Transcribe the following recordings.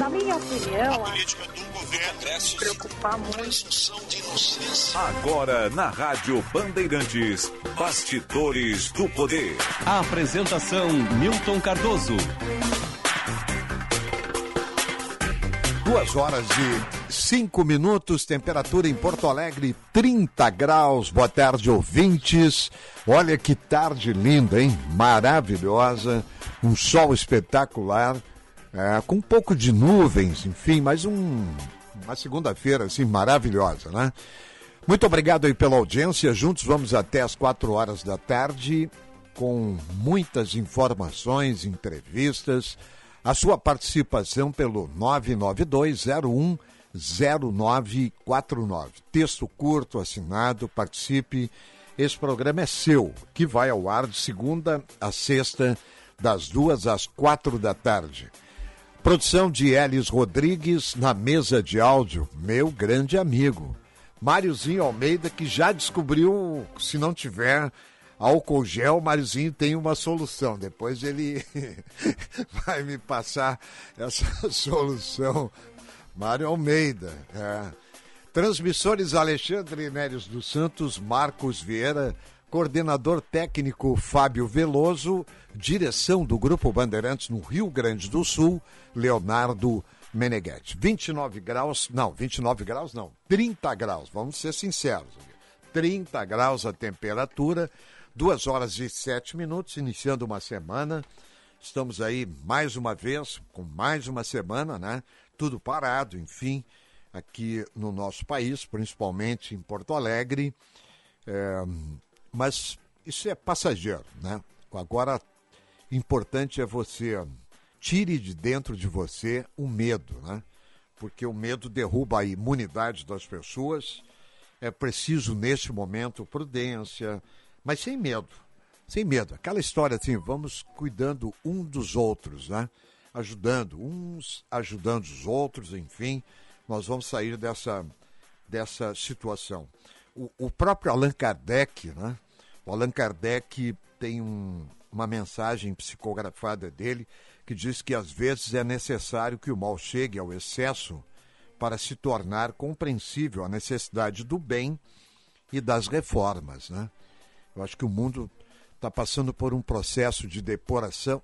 Na minha opinião, a política do governo se preocupar muito. Agora na Rádio Bandeirantes, Bastidores do Poder. A apresentação Milton Cardoso. 2h05, temperatura em Porto Alegre, 30 graus. Boa tarde, ouvintes. Olha que tarde linda, hein? Maravilhosa, um sol espetacular, com um pouco de nuvens, enfim, mas uma segunda-feira assim maravilhosa, né? Muito obrigado aí pela audiência. Juntos vamos até as 4 horas da tarde com muitas informações, entrevistas. A sua participação pelo 992010949. Texto curto, assinado, participe. Esse programa é seu, que vai ao ar de segunda a sexta, das 2 às 4 da tarde. Produção de Elis Rodrigues, na mesa de áudio, meu grande amigo. Máriozinho Almeida, que já descobriu, se não tiver álcool gel, Máriozinho tem uma solução. Depois ele vai me passar essa solução. Mário Almeida. Transmissores Alexandre Nérios dos Santos, Marcos Vieira, coordenador técnico Fábio Veloso, direção do Grupo Bandeirantes no Rio Grande do Sul, Leonardo Meneghetti. 29 graus não, 30 graus, vamos ser sinceros. 30 graus a temperatura. 2h07, iniciando uma semana. Estamos aí mais uma vez, com mais uma semana, né? Tudo parado, enfim, aqui no nosso país, principalmente em Porto Alegre. Mas isso é passageiro, né? Agora, importante é você tire de dentro de você o medo, né? Porque o medo derruba a imunidade das pessoas. É preciso, neste momento, prudência, mas sem medo, aquela história assim, vamos cuidando um dos outros, né? Ajudando os outros, enfim, nós vamos sair dessa situação. O próprio Allan Kardec, né? O Allan Kardec tem uma mensagem psicografada dele que diz que às vezes é necessário que o mal chegue ao excesso para se tornar compreensível a necessidade do bem e das reformas, né? Eu acho que o mundo está passando por um processo de depuração.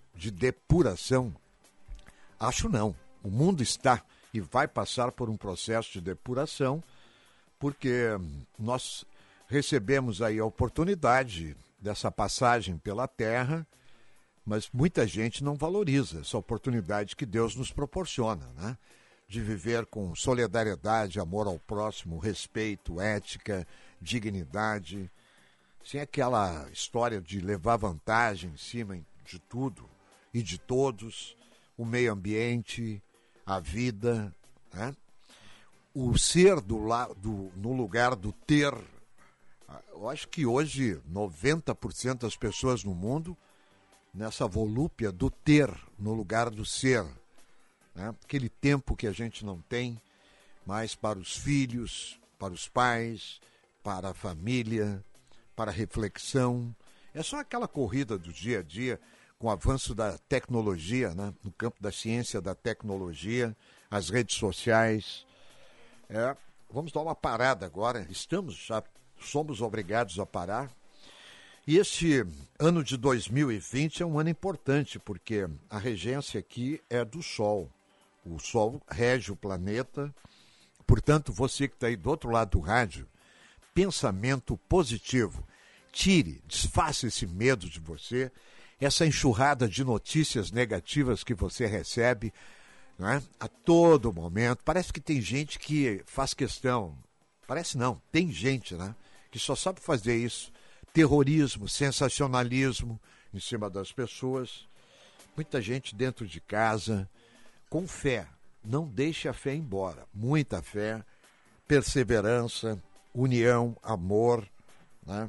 Acho não. O mundo está e vai passar por um processo de depuração, porque nós recebemos aí a oportunidade dessa passagem pela Terra, mas muita gente não valoriza essa oportunidade que Deus nos proporciona, né? De viver com solidariedade, amor ao próximo, respeito, ética, dignidade, sem aquela história de levar vantagem em cima de tudo e de todos, o meio ambiente, a vida, né? O ser no lugar do ter. Eu acho que hoje 90% das pessoas no mundo, nessa volúpia do ter no lugar do ser, né? Aquele tempo que a gente não tem mais para os filhos, para os pais, para a família, para a reflexão. É só aquela corrida do dia a dia com o avanço da tecnologia, né? No campo da ciência, da tecnologia, as redes sociais. Vamos dar uma parada agora. Somos obrigados a parar. E este ano de 2020 é um ano importante, porque a regência aqui é do Sol. O Sol rege o planeta. Portanto, você que está aí do outro lado do rádio, pensamento positivo. Desfaça esse medo de você, essa enxurrada de notícias negativas que você recebe, né, a todo momento. Parece que tem gente que faz questão. Parece não, tem gente, né, que só sabe fazer isso. Terrorismo, sensacionalismo em cima das pessoas. Muita gente dentro de casa, com fé. Não deixe a fé embora. Muita fé, perseverança, união, amor, né?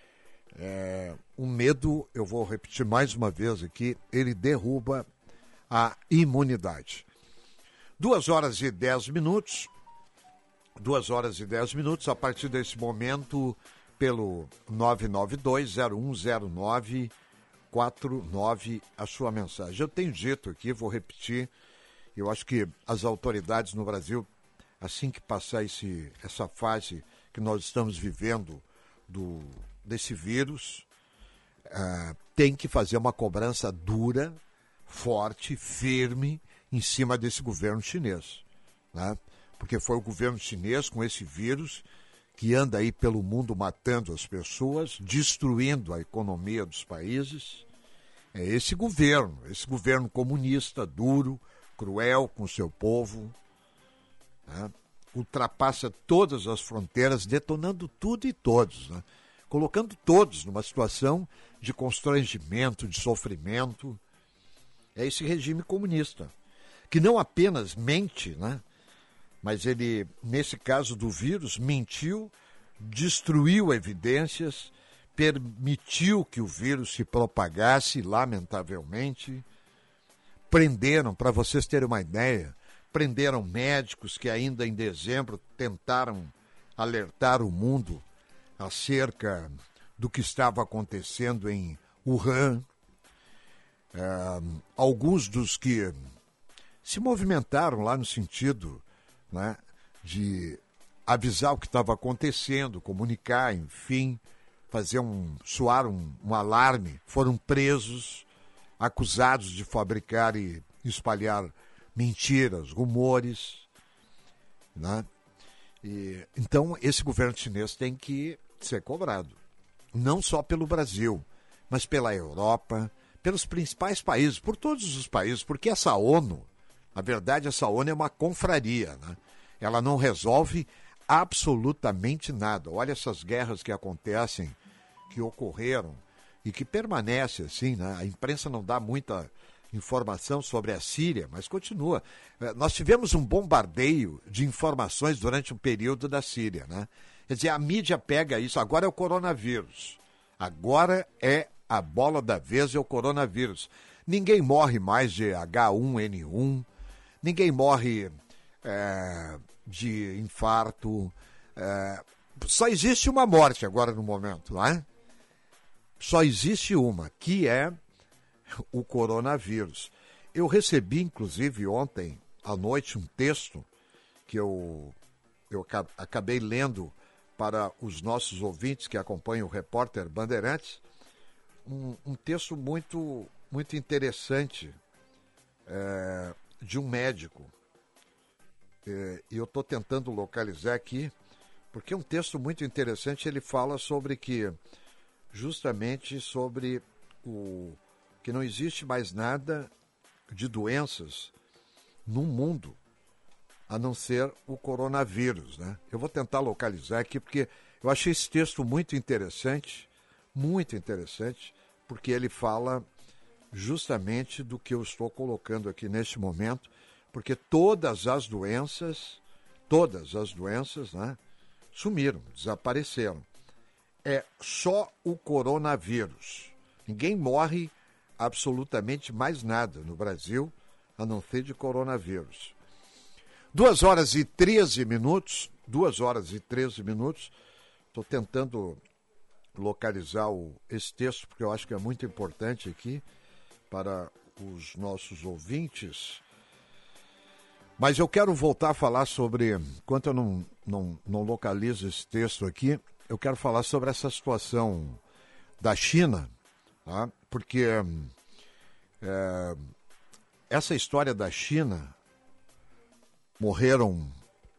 O medo, eu vou repetir mais uma vez aqui, ele derruba a imunidade. 2h10. 2h10, a partir desse momento, pelo 992-010949, a sua mensagem. Eu tenho dito aqui, vou repetir, Eu acho que as autoridades no Brasil, assim que passar essa fase que nós estamos vivendo desse vírus, tem que fazer uma cobrança dura, forte, firme, em cima desse governo chinês, né? Porque foi o governo chinês com esse vírus que anda aí pelo mundo matando as pessoas, destruindo a economia dos países. É esse governo comunista, duro, cruel com o seu povo, né? Ultrapassa todas as fronteiras, detonando tudo e todos, né? Colocando todos numa situação de constrangimento, de sofrimento. É esse regime comunista, que não apenas mente, né? Mas ele, nesse caso do vírus, mentiu, destruiu evidências, permitiu que o vírus se propagasse, lamentavelmente. Prenderam, para vocês terem uma ideia, prenderam médicos que ainda em dezembro tentaram alertar o mundo acerca do que estava acontecendo em Wuhan. Alguns dos que se movimentaram lá no sentido, né, de avisar o que estava acontecendo, comunicar, enfim, soar um alarme, foram presos, acusados de fabricar e espalhar mentiras, rumores, né? Então, esse governo chinês tem que ser cobrado, não só pelo Brasil, mas pela Europa, pelos principais países, por todos os países, porque essa ONU, na verdade, essa ONU é uma confraria, né? Ela não resolve absolutamente nada. Olha essas guerras que acontecem, que ocorreram e que permanecem assim, né? A imprensa não dá muita informação sobre a Síria, mas continua. Nós tivemos um bombardeio de informações durante um período da Síria, né? Quer dizer, a mídia pega isso, agora é o coronavírus. Agora é a bola da vez, é o coronavírus. Ninguém morre mais de H1N1, ninguém morre de infarto. Só existe uma morte agora no momento, não é? Só existe uma, que é o coronavírus. Eu recebi, inclusive, ontem à noite um texto que eu acabei lendo para os nossos ouvintes que acompanham o Repórter Bandeirantes, um texto muito, muito interessante de um médico. E eu estou tentando localizar aqui, porque é um texto muito interessante. Ele fala sobre justamente sobre que não existe mais nada de doenças no mundo a não ser o coronavírus, né? Eu vou tentar localizar aqui, porque eu achei esse texto muito interessante, porque ele fala justamente do que eu estou colocando aqui neste momento, porque todas as doenças, né, sumiram, desapareceram. É só o coronavírus. Ninguém morre absolutamente mais nada no Brasil, a não ser de coronavírus. 2h13. 2h13. Estou tentando localizar esse texto, porque eu acho que é muito importante aqui para os nossos ouvintes. Mas eu quero voltar a falar sobre, enquanto eu não localizo esse texto aqui, eu quero falar sobre essa situação da China, tá? Porque essa história da China, morreram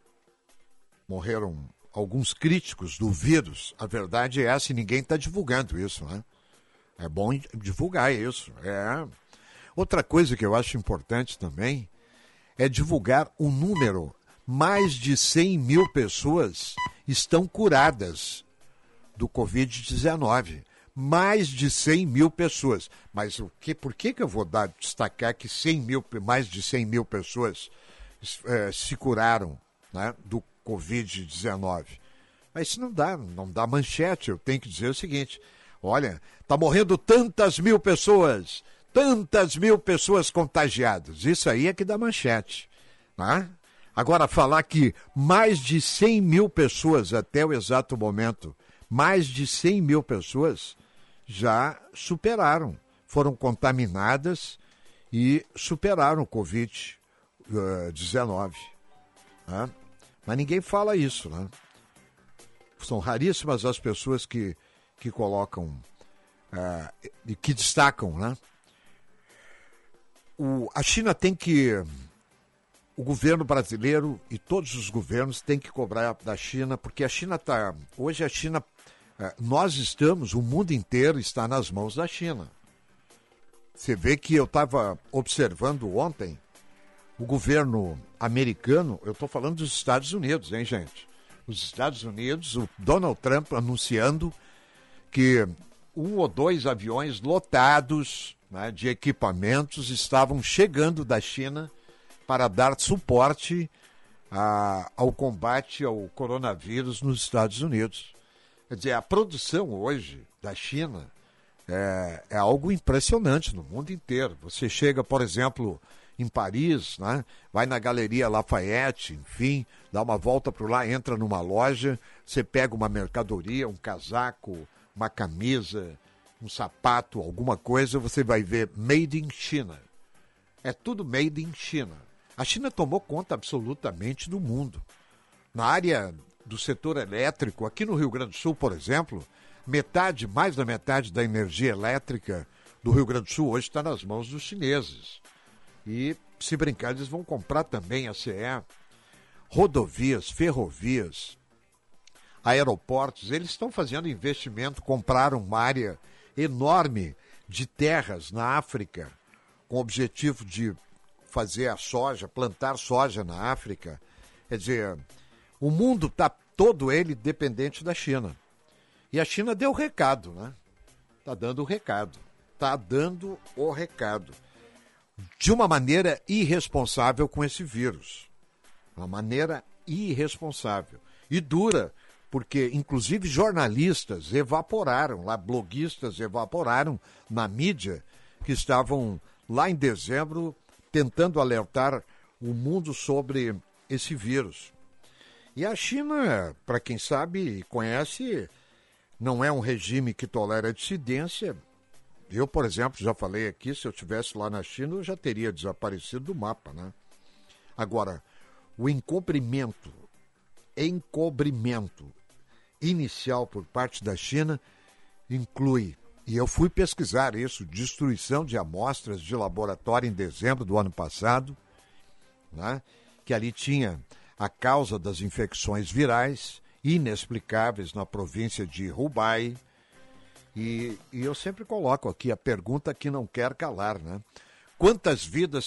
alguns críticos do vírus. A verdade é essa, e ninguém está divulgando isso, né? É bom divulgar isso. Outra coisa que eu acho importante também é divulgar o número. Mais de 100 mil pessoas estão curadas do Covid-19. Mais de 100 mil pessoas. Mas por que eu vou destacar que mais de 100 mil pessoas se curaram, né, do Covid-19? Mas isso não dá manchete. Eu tenho que dizer o seguinte: olha, está morrendo tantas mil pessoas contagiadas. Isso aí é que dá manchete, né? Agora, falar que mais de 100 mil pessoas até o exato momento, mais de 100 mil pessoas já superaram, foram contaminadas e superaram o Covid, Covid-19. Né? Mas ninguém fala isso, né? São raríssimas as pessoas que colocam e que destacam, né? A China tem que... O governo brasileiro e todos os governos têm que cobrar da China, porque a China está... Hoje a China... Nós estamos, o mundo inteiro está nas mãos da China. Você vê que eu estava observando ontem o governo americano, eu estou falando dos Estados Unidos, hein, gente? Os Estados Unidos, o Donald Trump anunciando que 1 ou 2 aviões lotados, né, de equipamentos estavam chegando da China para dar suporte ao combate ao coronavírus nos Estados Unidos. Quer dizer, a produção hoje da China é algo impressionante no mundo inteiro. Você chega, por exemplo, em Paris, né? Vai na Galeria Lafayette, enfim, dá uma volta por lá, entra numa loja, você pega uma mercadoria, um casaco, uma camisa, um sapato, alguma coisa, você vai ver Made in China. É tudo Made in China. A China tomou conta absolutamente do mundo. Na área do setor elétrico, aqui no Rio Grande do Sul, por exemplo, mais da metade da energia elétrica do Rio Grande do Sul hoje está nas mãos dos chineses. E, se brincar, eles vão comprar também a CE, rodovias, ferrovias, aeroportos. Eles estão fazendo investimento, compraram uma área enorme de terras na África, com o objetivo de fazer a soja, plantar soja na África. Quer dizer, o mundo está todo ele dependente da China. E a China deu o recado, né? Está dando o recado. Está dando o recado. De uma maneira irresponsável com esse vírus. Uma maneira irresponsável. E dura, porque inclusive jornalistas evaporaram, lá bloguistas evaporaram na mídia, que estavam lá em dezembro tentando alertar o mundo sobre esse vírus. E a China, para quem sabe e conhece, não é um regime que tolera a dissidência. Eu, por exemplo, já falei aqui, se eu estivesse lá na China, eu já teria desaparecido do mapa, né? Agora, o encobrimento inicial por parte da China inclui, e eu fui pesquisar isso, destruição de amostras de laboratório em dezembro do ano passado, né? Que ali tinha a causa das infecções virais inexplicáveis na província de Hubei. E eu sempre coloco aqui a pergunta que não quer calar, né? Quantas vidas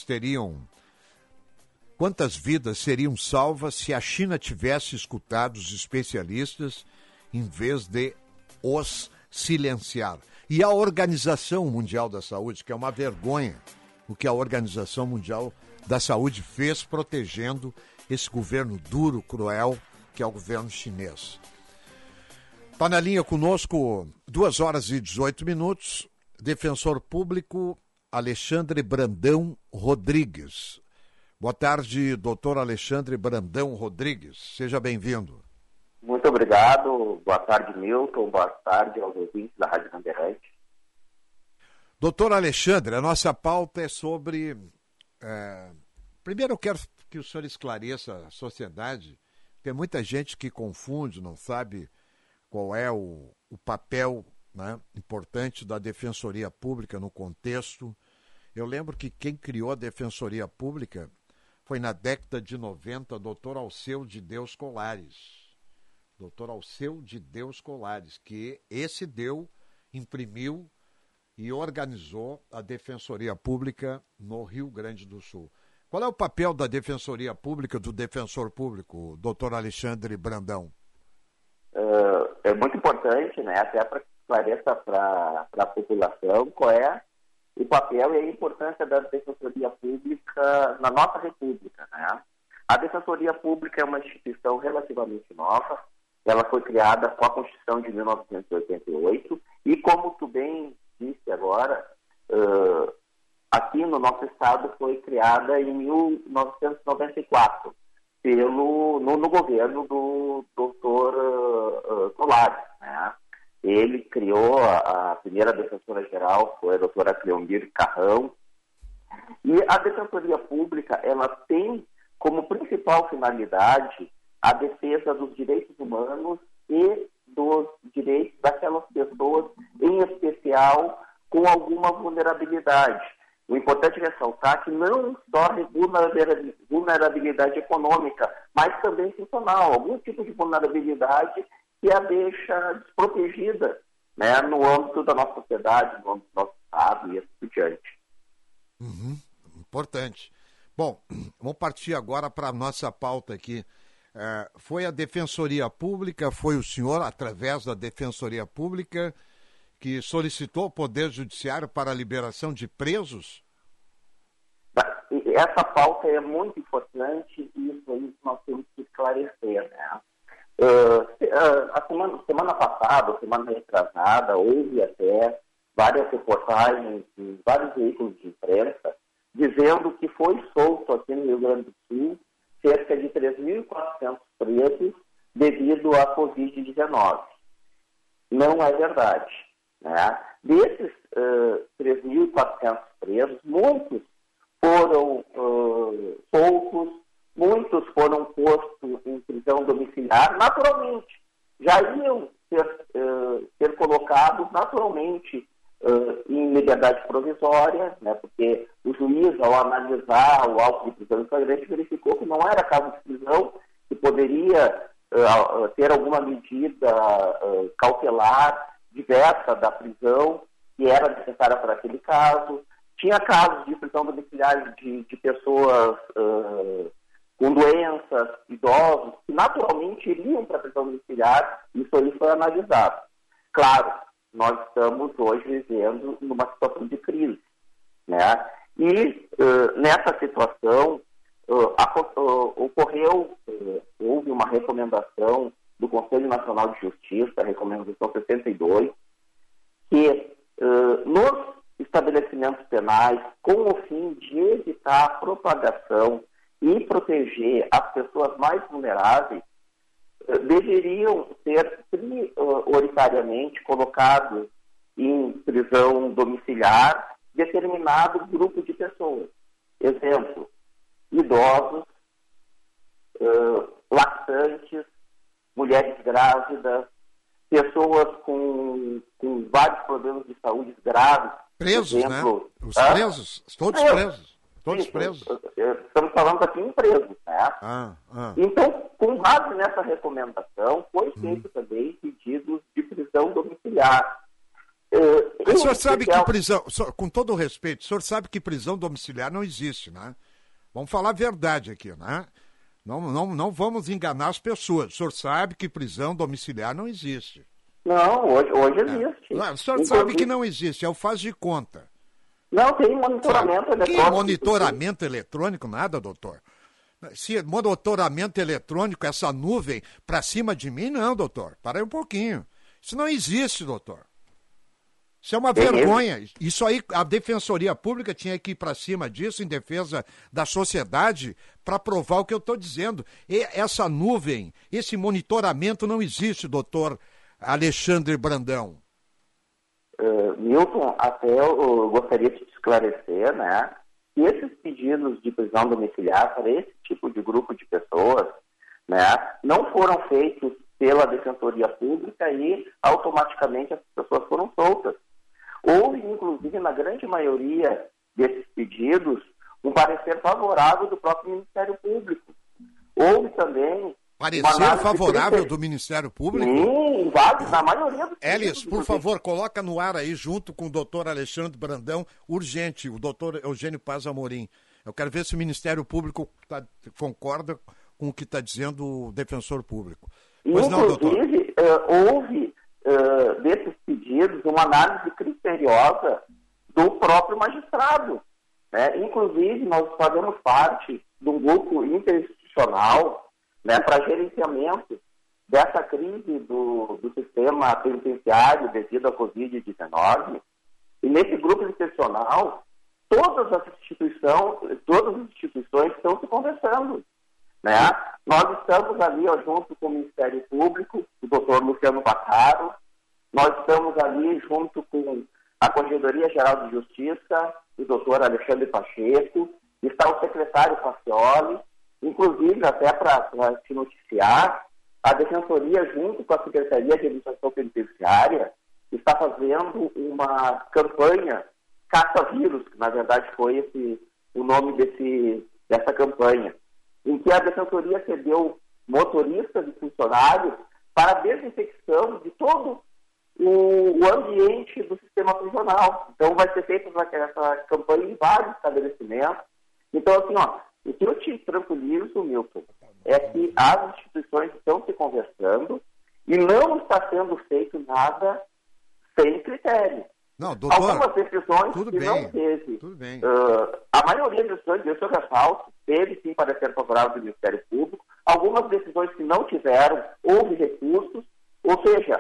seriam salvas se a China tivesse escutado os especialistas em vez de os silenciar? E a Organização Mundial da Saúde, que é uma vergonha o que a Organização Mundial da Saúde fez protegendo esse governo duro, cruel, que é o governo chinês. Está na linha conosco, 2h18, defensor público Alexandre Brandão Rodrigues. Boa tarde, doutor Alexandre Brandão Rodrigues. Seja bem-vindo. Muito obrigado. Boa tarde, Milton. Boa tarde aos ouvintes da Rádio Bandeirante. Doutor Alexandre, a nossa pauta é sobre... Primeiro eu quero que o senhor esclareça a sociedade. Tem muita gente que confunde, não sabe qual é o papel, né, importante da Defensoria Pública no contexto. Eu lembro que quem criou a Defensoria Pública foi na década de 90, doutor Alceu de Deus Colares. Doutor Alceu de Deus Colares, que imprimiu e organizou a Defensoria Pública no Rio Grande do Sul. Qual é o papel da Defensoria Pública, do Defensor Público, doutor Alexandre Brandão? É muito importante, né, até para que esclareça para a população qual é o papel e a importância da Defensoria Pública na nossa República, né? A Defensoria Pública é uma instituição relativamente nova, ela foi criada com a Constituição de 1988 e, como tu bem disse agora, aqui no nosso estado foi criada em 1994 no governo do doutor Colares, né? Ele criou a primeira defensora-geral, foi a doutora Cleomir Carrão, E a Defensoria Pública, ela tem como principal finalidade a defesa dos direitos humanos e dos direitos daquelas pessoas, em especial com alguma vulnerabilidade. O importante é ressaltar que não só vulnerabilidade econômica, mas também funcional, algum tipo de vulnerabilidade que a deixa desprotegida, né, no âmbito da nossa sociedade, no âmbito do nosso Estado e assim por diante. Importante. Bom, vamos partir agora para a nossa pauta aqui. Foi a Defensoria Pública, foi o senhor, através da Defensoria Pública, que solicitou o Poder Judiciário para a liberação de presos? Essa pauta é muito importante e isso aí nós temos que esclarecer, né? A semana passada, semana retrasada, houve até várias reportagens em vários veículos de imprensa dizendo que foi solto aqui no Rio Grande do Sul cerca de 3.400 presos devido à Covid-19. Não é verdade, né? Desses 3.400 presos, muitos foram soltos, muitos foram postos em prisão domiciliar, naturalmente. Já iam ser colocados naturalmente em liberdade provisória, né, porque o juiz, ao analisar o auto de prisão em flagrante, verificou que não era caso de prisão, que poderia ter alguma medida cautelar diversa da prisão que era necessária para aquele caso. Tinha casos de prisão domiciliar de pessoas com doenças, idosos, que naturalmente iriam para a prisão domiciliar, isso aí foi analisado. Claro, nós estamos hoje vivendo numa situação de crise, né? E nessa situação houve uma recomendação do Conselho Nacional de Justiça, a recomendação 62, que nos estabelecimentos penais, com o fim de evitar a propagação e proteger as pessoas mais vulneráveis, deveriam ser prioritariamente colocados em prisão domiciliar determinado grupo de pessoas. Exemplo, idosos, lactantes, mulheres grávidas, pessoas com vários problemas de saúde graves. Presos, exemplo, né? Os presos, todos presos. Todos isso, presos. Estamos falando aqui em presos, né? Então, com base nessa recomendação, foi feito também pedidos de prisão domiciliar. O senhor sabe que prisão, com todo o respeito, o senhor sabe que prisão domiciliar não existe, né? Vamos falar a verdade aqui, né? Não vamos enganar as pessoas. O senhor sabe que prisão domiciliar não existe. Não, hoje existe. O senhor sabe que não existe, é o faz de conta. Não, tem monitoramento eletrônico. Que monitoramento eletrônico? Nada, doutor. Se monitoramento eletrônico, essa nuvem para cima de mim, não, doutor. Para aí um pouquinho. Isso não existe, doutor. Isso é uma vergonha. Isso aí, a Defensoria Pública tinha que ir para cima disso, em defesa da sociedade, para provar o que eu estou dizendo. E essa nuvem, esse monitoramento não existe, doutor Alexandre Brandão. Milton, até eu gostaria de te esclarecer, né, que esses pedidos de prisão domiciliar para esse tipo de grupo de pessoas, né, não foram feitos pela Defensoria Pública e automaticamente as pessoas foram soltas. Houve, inclusive, na grande maioria desses pedidos, um parecer favorável do próprio Ministério Público. Houve também... Parecer favorável do Ministério Público? Sim, na maioria dos Elis, por favor, coloca no ar aí, junto com o doutor Alexandre Brandão, urgente, o doutor Eugênio Paz Amorim. Eu quero ver se o Ministério Público concorda com o que está dizendo o defensor público. Pois não, doutor? Inclusive, houve desses pedidos uma análise criteriosa do próprio magistrado. Né? Inclusive, nós fazemos parte de um grupo interinstitucional, né, para gerenciamento dessa crise do sistema penitenciário devido à Covid-19. E nesse grupo institucional, todas as instituições estão se conversando. Né? Nós estamos ali junto com o Ministério Público, o doutor Luciano Baccaro, nós estamos ali junto com a Corregedoria Geral de Justiça, o doutor Alexandre Pacheco, está o secretário Pacioli, inclusive, até para se noticiar, a Defensoria, junto com a Secretaria de Administração Penitenciária, está fazendo uma campanha caça-vírus, que na verdade foi o nome dessa campanha, em que a Defensoria cedeu motoristas e funcionários para a desinfecção de todo o ambiente do sistema prisional. Então, vai ser feita essa campanha em vários estabelecimentos. Então, assim, o que eu te tranquilizo, Milton, é que as instituições estão se conversando e não está sendo feito nada sem critério. Não, doutor, algumas decisões tudo que bem, não teve. Tudo bem. A maioria das decisões, eu ressalto, teve sim parecer favorável do Ministério Público. Algumas decisões que não tiveram, houve recursos. Ou seja,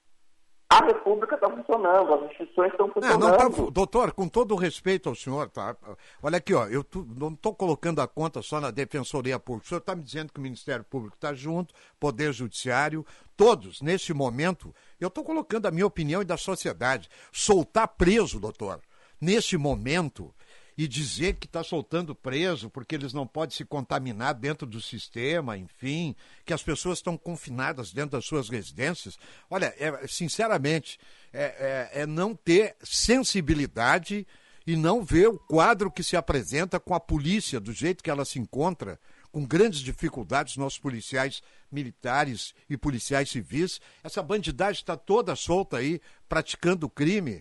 a República está funcionando, as instituições estão funcionando. Doutor, com todo o respeito ao senhor, tá? Olha aqui, eu não estou colocando a conta só na Defensoria Pública. O senhor está me dizendo que o Ministério Público está junto, Poder Judiciário, todos, nesse momento, eu estou colocando a minha opinião e da sociedade. Soltar preso, doutor, nesse momento, e dizer que está soltando preso porque eles não podem se contaminar dentro do sistema, enfim, que as pessoas estão confinadas dentro das suas residências. Olha, sinceramente, é não ter sensibilidade e não ver o quadro que se apresenta com a polícia, do jeito que ela se encontra, com grandes dificuldades, nossos policiais militares e policiais civis. Essa bandidagem está toda solta aí, praticando crime.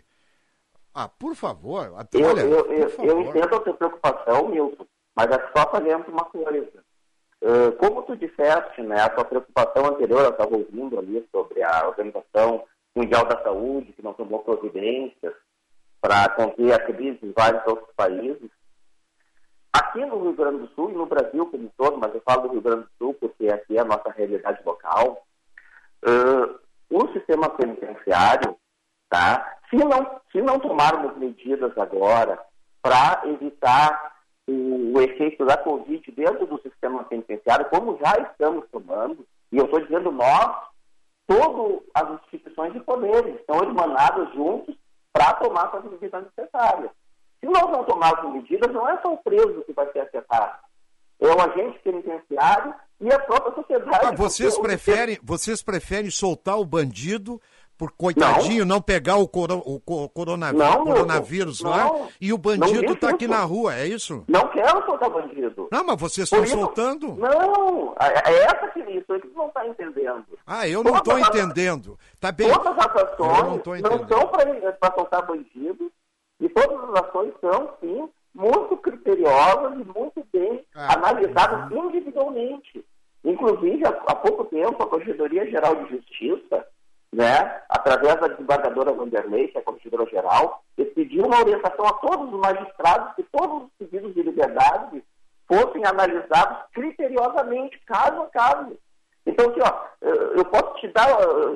Por favor. Eu entendo a tua preocupação, Milton, mas é só fazendo uma coisa. Como tu disseste, né, a tua preocupação anterior, eu estava ouvindo ali sobre a Organização Mundial da Saúde, que não tomou providências para conter a crise em vários outros países. Aqui no Rio Grande do Sul e no Brasil como um todo, mas eu falo do Rio Grande do Sul porque aqui é a nossa realidade local, o sistema penitenciário, tá? Se não tomarmos medidas agora para evitar o efeito da Covid dentro do sistema penitenciário, como já estamos tomando, e eu estou dizendo nós, todas as instituições de poder estão emanadas juntos para tomar as medidas necessárias. Se nós não tomarmos medidas, não é só o preso que vai ser afetado, é o agente penitenciário e a própria sociedade. Vocês preferem soltar o bandido por coitadinho não pegar o coronavírus lá e o bandido está aqui na rua, é isso? Não quero soltar bandido. Não, mas vocês estão soltando. Não, é essa que isso que tu não está entendendo. Eu não estou entendendo. Tá bem. Todas as ações não são para soltar bandido e todas as ações são, sim, muito criteriosas e muito bem analisadas individualmente. Inclusive, há pouco tempo, a Corregedoria Geral de Justiça, né, através da desembargadora Vanderlei, que é a Corregedora-Geral, pediu uma orientação a todos os magistrados que todos os pedidos de liberdade fossem analisados criteriosamente, caso a caso. Então, aqui, eu posso te dar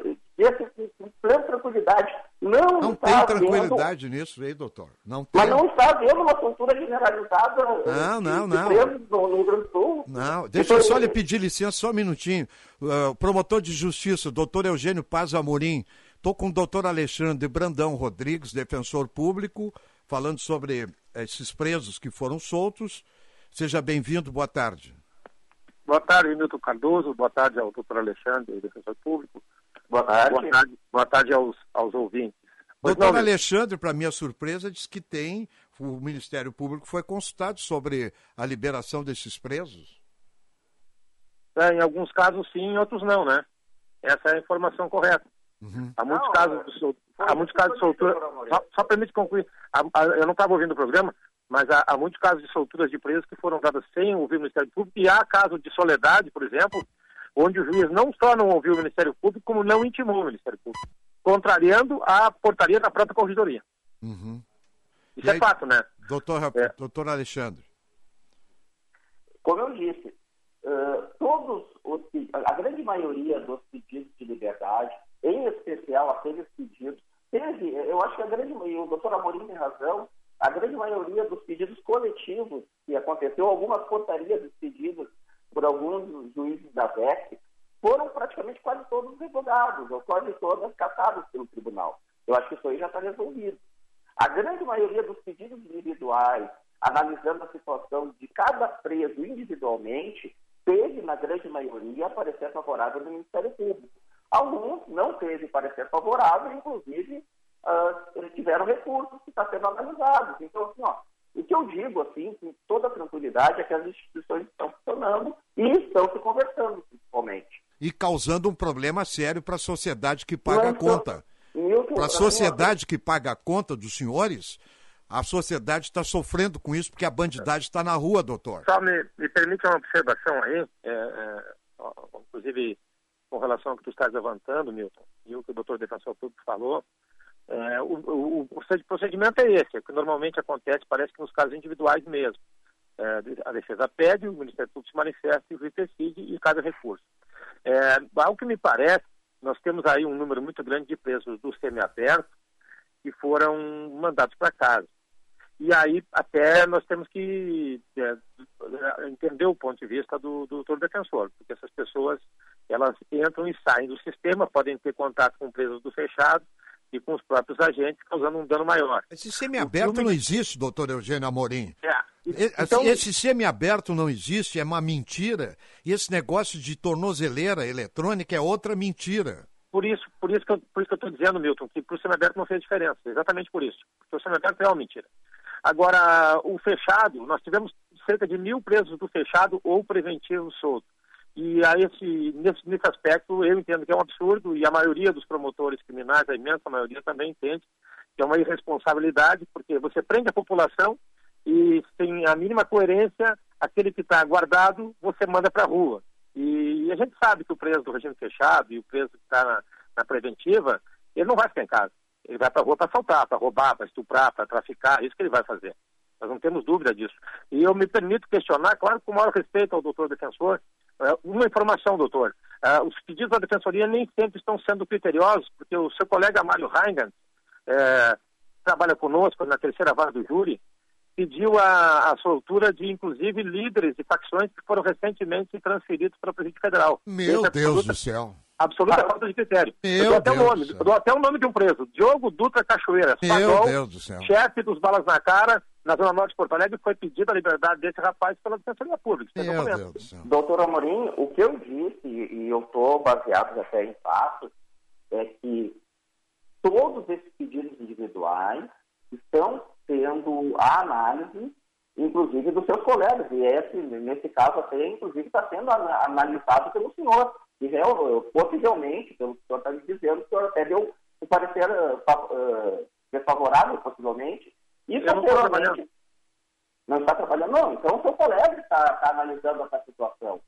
com plena tranquilidade. Não tem tranquilidade nisso aí, doutor. Não tem. Mas não está havendo uma cultura generalizada de presos no Rio Grande do Sul. Não, deixa eu só lhe pedir licença, só um minutinho. Promotor de Justiça, doutor Eugênio Paz Amorim. Estou com o doutor Alexandre Brandão Rodrigues, defensor público, falando sobre esses presos que foram soltos. Seja bem-vindo, boa tarde. Boa tarde, Milton Cardoso. Boa tarde ao doutor Alexandre, defensor público. Boa tarde. Boa tarde aos ouvintes. Doutor Alexandre, para minha surpresa, diz que o Ministério Público foi consultado sobre a liberação desses presos. Em alguns casos sim, em outros não, né? Essa é a informação correta. Uhum. Há muitos casos de soltura. Só permite concluir. Eu não estava ouvindo o programa, mas há muitos casos de solturas de presos que foram dadas sem ouvir o Ministério Público, e há casos de Soledade, por exemplo, onde o juiz não só não ouviu o Ministério Público, como não intimou o Ministério Público, contrariando a portaria da própria Corregedoria. Uhum. Isso é fato, né? Doutor Alexandre. Como eu disse, a grande maioria dos pedidos de liberdade, em especial aqueles pedidos, eu acho que o doutor Amorim tem razão, a grande maioria dos pedidos coletivos que aconteceu, algumas portarias expedidas por alguns juízes da VEC, foram praticamente quase todos revogados, ou quase todas catadas pelo tribunal. Eu acho que isso aí já está resolvido. A grande maioria dos pedidos individuais, analisando a situação de cada preso individualmente, teve, na grande maioria, parecer favorável do Ministério Público. Alguns não teve parecer favorável, inclusive tiveram recursos que estão sendo analisados. Então, assim, o que eu digo, assim, com toda tranquilidade, é que as instituições estão funcionando e estão se conversando, principalmente. E causando um problema sério para a sociedade que paga a conta. Para a sociedade que paga a conta dos senhores, a sociedade está sofrendo com isso porque a bandidagem está na rua, doutor. Só me permite uma observação aí, inclusive com relação ao que tu estás levantando, Milton, e o que o doutor defensor público falou. O procedimento é esse, que normalmente acontece, parece que nos casos individuais mesmo. A defesa pede, o Ministério Público se manifesta e o juiz decide e cada recurso. Ao que me parece, nós temos aí um número muito grande de presos do semiaberto que foram mandados para casa. E aí até nós temos que entender o ponto de vista do doutor defensor, porque essas pessoas, elas entram e saem do sistema, podem ter contato com presos do fechado e com os próprios agentes, causando um dano maior. Esse semiaberto não existe, doutor Eugênio Amorim. Então, esse semiaberto não existe, é uma mentira. E esse negócio de tornozeleira eletrônica é outra mentira. Por isso que eu estou dizendo, Milton, que para o semiaberto não fez diferença. Exatamente por isso. Porque o semiaberto é uma mentira. Agora, o fechado, nós tivemos cerca de 1.000 presos do fechado ou preventivo solto. E aí, nesse aspecto, eu entendo que é um absurdo, e a maioria dos promotores criminais, a imensa maioria, também entende que é uma irresponsabilidade, porque você prende a população e sem a mínima coerência, aquele que está guardado, você manda para a rua. E a gente sabe que o preso do regime fechado e o preso que está na preventiva, ele não vai ficar em casa. Ele vai para a rua para assaltar, para roubar, para estuprar, para traficar, isso que ele vai fazer. Nós não temos dúvida disso. E eu me permito questionar, claro, com o maior respeito ao doutor defensor, uma informação, doutor. Os pedidos da defensoria nem sempre estão sendo criteriosos, porque o seu colega Mário Heingen, trabalha conosco na terceira vara do júri, pediu a soltura de, inclusive, líderes de facções que foram recentemente transferidos para o Presídio Federal. Meu Deus do céu. Absoluta falta de critério. Eu dou até o nome de um preso. Diogo Dutra Cachoeira, chefe dos balas na cara, na Zona Norte de Porto Alegre, foi pedida a liberdade desse rapaz pela Defensoria Pública. Meu Deus do céu. Doutor Amorim, o que eu disse, e eu estou baseado até em fatos, é que todos esses pedidos individuais estão tendo a análise, inclusive, dos seus colegas. E nesse caso, até, inclusive, está sendo analisado pelo senhor. E, possivelmente, pelo que o senhor está me dizendo, o senhor até deu um parecer desfavorável, possivelmente. Isso anteriormente. Não está trabalhando? Não. Então, o seu colega está analisando essa situação.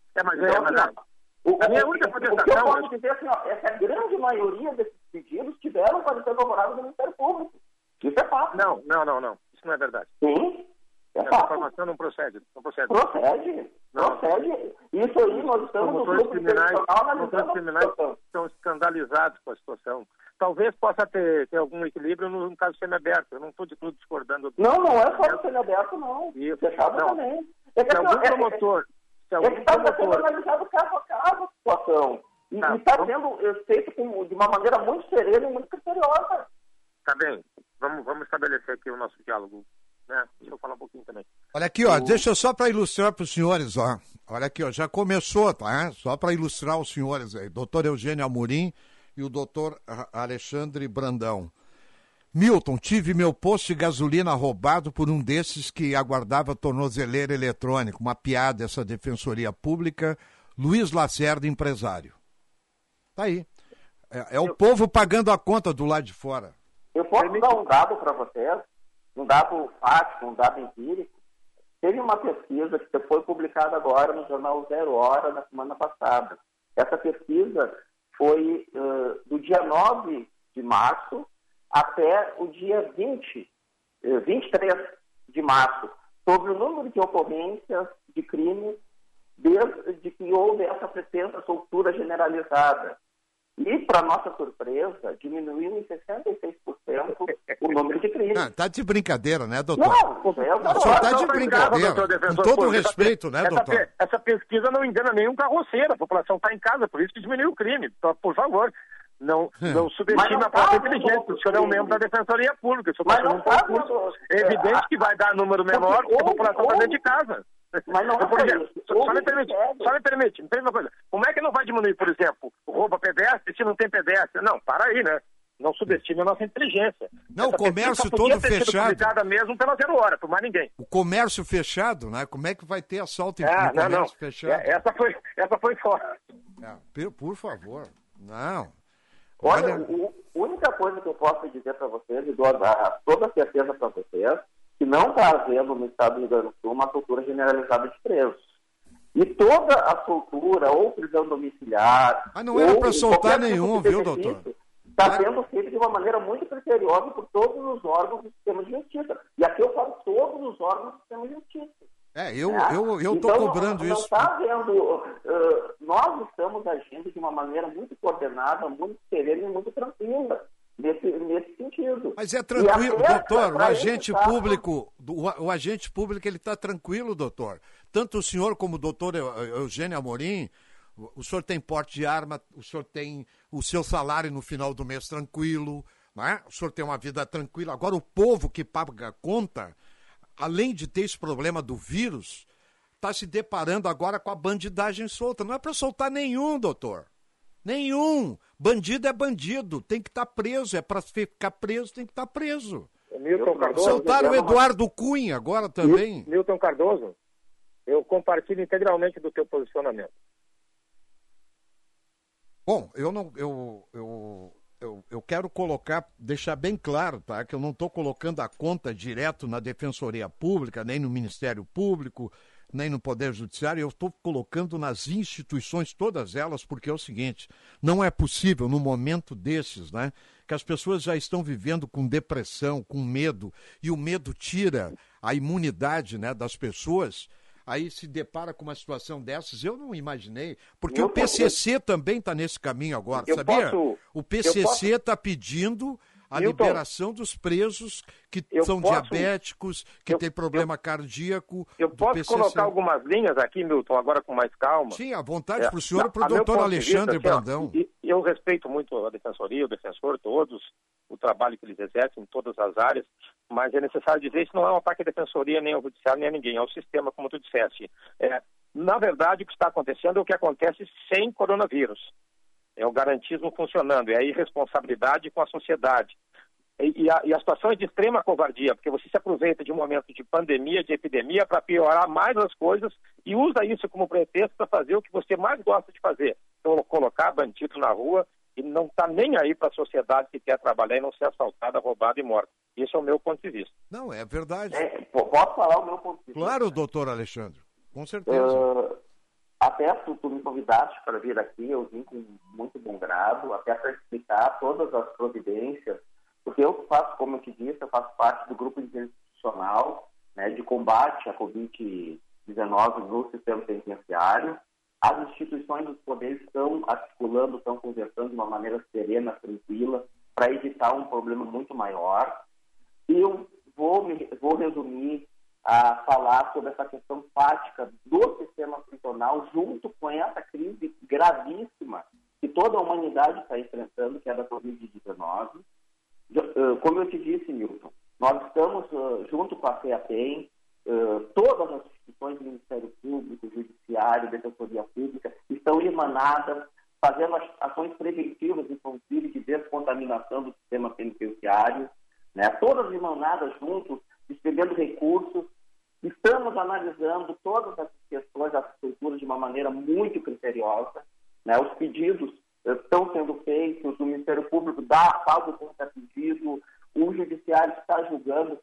O que eu posso dizer assim, é que a grande maioria desses pedidos tiveram parecer favorável do Ministério Público. Isso é fato. Não. Isso não é verdade. Sim. Essa informação não procede. Procede. Isso aí, nós estamos no grupo criminais estão escandalizados com a situação. Talvez possa ter algum equilíbrio no caso semiaberto. Eu não estou de tudo discordando. Não é só no semiaberto, não. Isso. Fechado também. Se algum promotor... está sendo analisado caso a caso a situação. E está sendo feito de uma maneira muito serena e muito criteriosa. Tá bem. Vamos estabelecer aqui o nosso diálogo. Deixa eu falar um pouquinho também. Olha aqui, deixa eu só para ilustrar para os senhores, Olha aqui, já começou, tá? Só para ilustrar os senhores aí. Doutor Eugênio Amorim e o doutor Alexandre Brandão. Milton, tive meu posto de gasolina roubado por um desses que aguardava tornozeleira eletrônica. Uma piada essa defensoria pública. Luiz Lacerda, empresário. Tá aí. É o povo pagando a conta do lado de fora. Eu posso dar um dado para vocês, um dado fático, um dado empírico. Teve uma pesquisa que foi publicada agora no jornal 0 Hora, na semana passada. Essa pesquisa foi do dia 9 de março até o dia 23 de março, sobre o número de ocorrências de crimes desde que houve essa pretensa soltura generalizada. E, para nossa surpresa, diminuiu em 66% o número de crimes. Está de brincadeira, né, doutor? Não, só está de brincadeira. Com todo respeito, né, doutor? Essa pesquisa não engana nenhum carroceiro. A população está em casa, por isso que diminuiu o crime. Então, por favor, Não subestime a própria inteligência. O senhor é um membro da Defensoria Pública. O senhor está fazendo um concurso. É evidente que vai dar número menor porque a população está dentro de casa. Mas não, por exemplo, só me permite uma coisa. Como é que não vai diminuir, por exemplo, o roubo a pedestre se não tem pedestre? Não, para aí, né? Não subestime a nossa inteligência. Não, o comércio todo fechado. Mesmo pela 0 hora, por mais ninguém. O comércio fechado, né? Como é que vai ter assalto em comércio fechado? Essa foi fora. Por favor, não. Olha, a única coisa que eu posso dizer para vocês, e dou toda a certeza para vocês, que não está havendo no estado do Rio Grande do Sul uma soltura generalizada de presos. E toda a soltura, ou prisão domiciliar... Mas não era para soltar nenhum, viu, doutor? Está sendo feito de uma maneira muito criteriosa por todos os órgãos do sistema de justiça. E aqui eu falo todos os órgãos do sistema de justiça. Eu estou cobrando isso. Não está havendo... nós estamos agindo de uma maneira muito coordenada, muito serena e muito tranquila nesse sentido. Mas é tranquilo, doutor, o agente público, ele está tranquilo, doutor. Tanto o senhor como o doutor Eugênio Amorim, o senhor tem porte de arma, o senhor tem o seu salário no final do mês tranquilo, né? O senhor tem uma vida tranquila. Agora, o povo que paga a conta, além de ter esse problema do vírus, está se deparando agora com a bandidagem solta. Não é para soltar nenhum, doutor. Nenhum. Bandido é bandido. Tem que estar preso. É para ficar preso, tem que estar preso. Milton Cardoso. Soltaram o Eduardo Cunha agora também. Milton Cardoso, eu compartilho integralmente do teu posicionamento. Bom, eu quero deixar bem claro, tá? Que eu não estou colocando a conta direto na Defensoria Pública, nem no Ministério Público, nem no Poder Judiciário, eu estou colocando nas instituições, todas elas, porque é o seguinte, não é possível, num momento desses, né, que as pessoas já estão vivendo com depressão, com medo, e o medo tira a imunidade, né, das pessoas, aí se depara com uma situação dessas, eu não imaginei, porque o PCC também está nesse caminho agora, sabia? O PCC está pedindo a liberação dos presos que são diabéticos, que têm problema cardíaco. Eu posso colocar algumas linhas aqui, Milton, agora com mais calma? Sim, à vontade para o senhor e para o doutor Alexandre Brandão. Eu respeito muito a Defensoria, o defensor, todos, o trabalho que eles exercem em todas as áreas, mas é necessário dizer que isso não é um ataque à Defensoria, nem ao Judiciário, nem a ninguém, é o sistema, como tu disseste. Na verdade, o que está acontecendo é o que acontece sem coronavírus. É o garantismo funcionando, é a irresponsabilidade com a sociedade. E a situação é de extrema covardia, porque você se aproveita de um momento de pandemia, de epidemia, para piorar mais as coisas e usa isso como pretexto para fazer o que você mais gosta de fazer. Então, colocar bandido na rua e não está nem aí para a sociedade que quer trabalhar e não ser assaltada, roubada e morta. Esse é o meu ponto de vista. Não, é verdade. Posso falar o meu ponto de vista? Claro, doutor Alexandre, com certeza. Até tu me convidaste para vir aqui, eu vim com muito bom grado, até para explicar todas as providências, porque eu faço, como eu te disse, eu faço parte do grupo interinstitucional, né, de combate à Covid-19 no sistema penitenciário. As instituições dos poderes estão articulando, estão conversando de uma maneira serena, tranquila, para evitar um problema muito maior. E eu vou resumir a falar sobre essa questão fática do sistema prisional junto com essa crise gravíssima que toda a humanidade está enfrentando, que é da Covid-19. Como eu te disse, Milton, nós estamos, junto com a FEAPEM, todas as instituições do Ministério Público, Judiciário, Defensoria Pública, estão emanadas, fazendo ações preventivas, inclusive, de descontaminação do sistema penitenciário, né? Todas emanadas juntos, despendendo recursos. Estamos analisando todas as questões das estruturas de uma maneira muito criteriosa, né? Os pedidos estão sendo feitos, o Ministério Público faz o contrapedido, o Judiciário está julgando.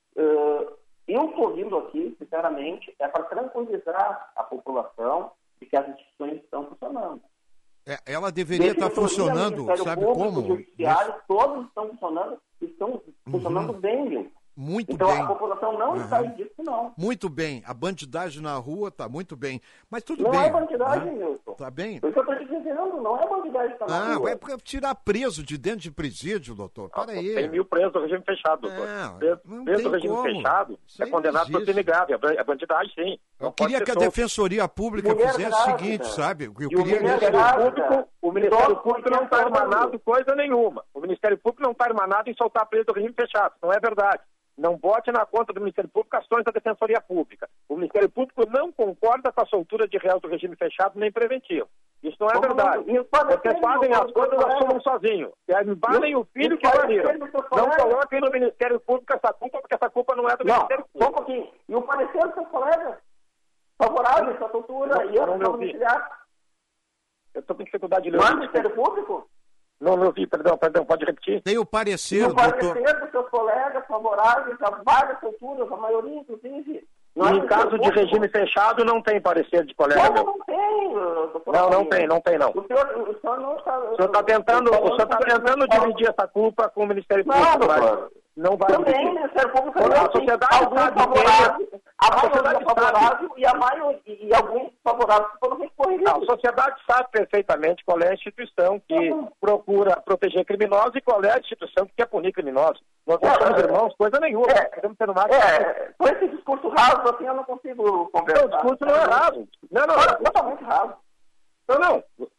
Eu estou vindo aqui, sinceramente, para tranquilizar a população de que as instituições estão funcionando. Ela deveria estar funcionando, sabe Público, como? O Judiciário, todos estão funcionando bem, Muito então, bem. A população não está disso, não. Muito bem. A bandidagem na rua está muito bem. Mas tudo não bem. Não é bandidagem, Milton. Tá bem? Isso eu estou te dizendo, não é bandidagem que na rua. É para tirar preso de dentro de presídio, doutor. Para aí. Tem 1.000 presos do regime fechado, doutor. Preso do regime fechado é condenado por crime grave. A bandidagem, sim. Eu queria que a Defensoria Pública fizesse o seguinte, sabe? Eu queria o Ministério Público não está irmanado coisa nenhuma. O Ministério Público não está irmanado em soltar preso do regime fechado. Não é verdade. Não bote na conta do Ministério Público ações da Defensoria Pública. O Ministério Público não concorda com a soltura de réus do regime fechado nem preventivo. Isso não é verdade. Vocês fazem as coisas, assumam sozinhos. Embalem o filho que baniram. Não coloquem no Ministério Público essa culpa, porque essa culpa não é do Ministério Público. Só um pouquinho. E o parecer dos seus colegas? Favorável a essa soltura e a domiciliar? Eu estou com dificuldade de ler. Não é Ministério Público? Não ouvi, perdão, pode repetir? Tem o parecer, doutor. O parecer dos seus colegas favoráveis a várias culturas, a maioria, inclusive. Em caso de regime fechado, não tem parecer de colega. Não tem, doutor. Não tem. O senhor não está... O senhor está tentando dividir essa culpa com o Ministério Público. Não vai também, o Ministério Público a sociedade sabe a maioria favorável e alguns favoráveis que foram recorridos. A sociedade sabe perfeitamente qual é a instituição que procura proteger criminosos e qual é a instituição que quer punir criminosos. Nós não somos irmãos, coisa nenhuma. Com esse discurso raso, assim, eu não consigo conversar. O discurso não é raso. Não. Totalmente raso. Não.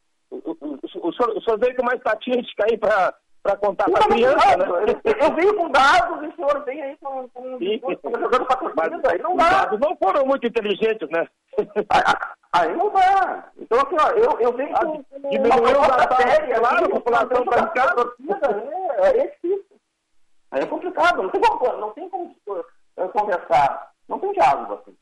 O senhor veio com uma estatística aí para contar para a criança, né? Eu venho com dados e o senhor vem aí com jogando para a torcida. Aí não dá. Os dados não foram muito inteligentes, né? Aí não dá. Então, assim, ó, eu venho com diminuiu o dado séria, claro, a população está em casa. É difícil. Aí é complicado, não tem como conversar. Não tem diálogo, assim.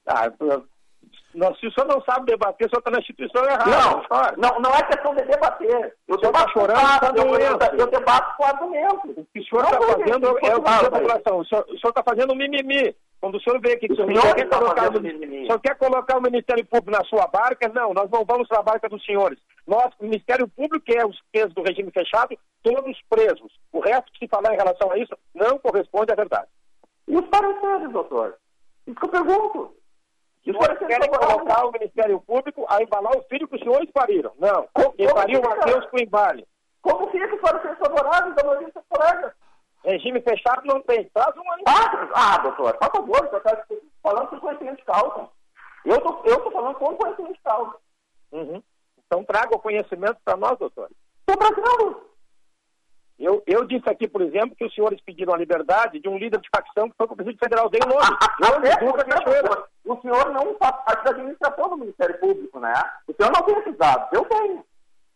Se o senhor não sabe debater, o senhor está na instituição errada. Não é questão de debater. Eu debato chorando, eu debato com argumentos. O que o senhor está fazendo é o que a população. O senhor está fazendo um mimimi. Quando o senhor vê que o senhor quer colocar o Ministério Público na sua barca, não, nós não vamos para a barca dos senhores. Nós, o Ministério Público, que é os presos do regime fechado, todos presos. O resto que se falar em relação a isso não corresponde à verdade. E os pareceres, doutor? Isso que eu pergunto. Os senhores querem colocar o Ministério Público a embalar o filho que os senhores pariram. Não, quem pariu o Matheus com embale. Como fica os pareceres favoráveis da maioria dos seus colegas? Regime fechado não tem. Traz um aí. Doutor, por favor, você está falando com conhecimento de causa. Eu tô falando com conhecimento de causa. Então traga o conhecimento para nós, doutor. Estou trazendo. Eu disse aqui, por exemplo, que os senhores pediram a liberdade de um líder de facção que foi para o Presídio Federal. Dei o nome. O senhor não faz parte da administração do Ministério Público, né? O senhor não tem esses dados. Eu tenho.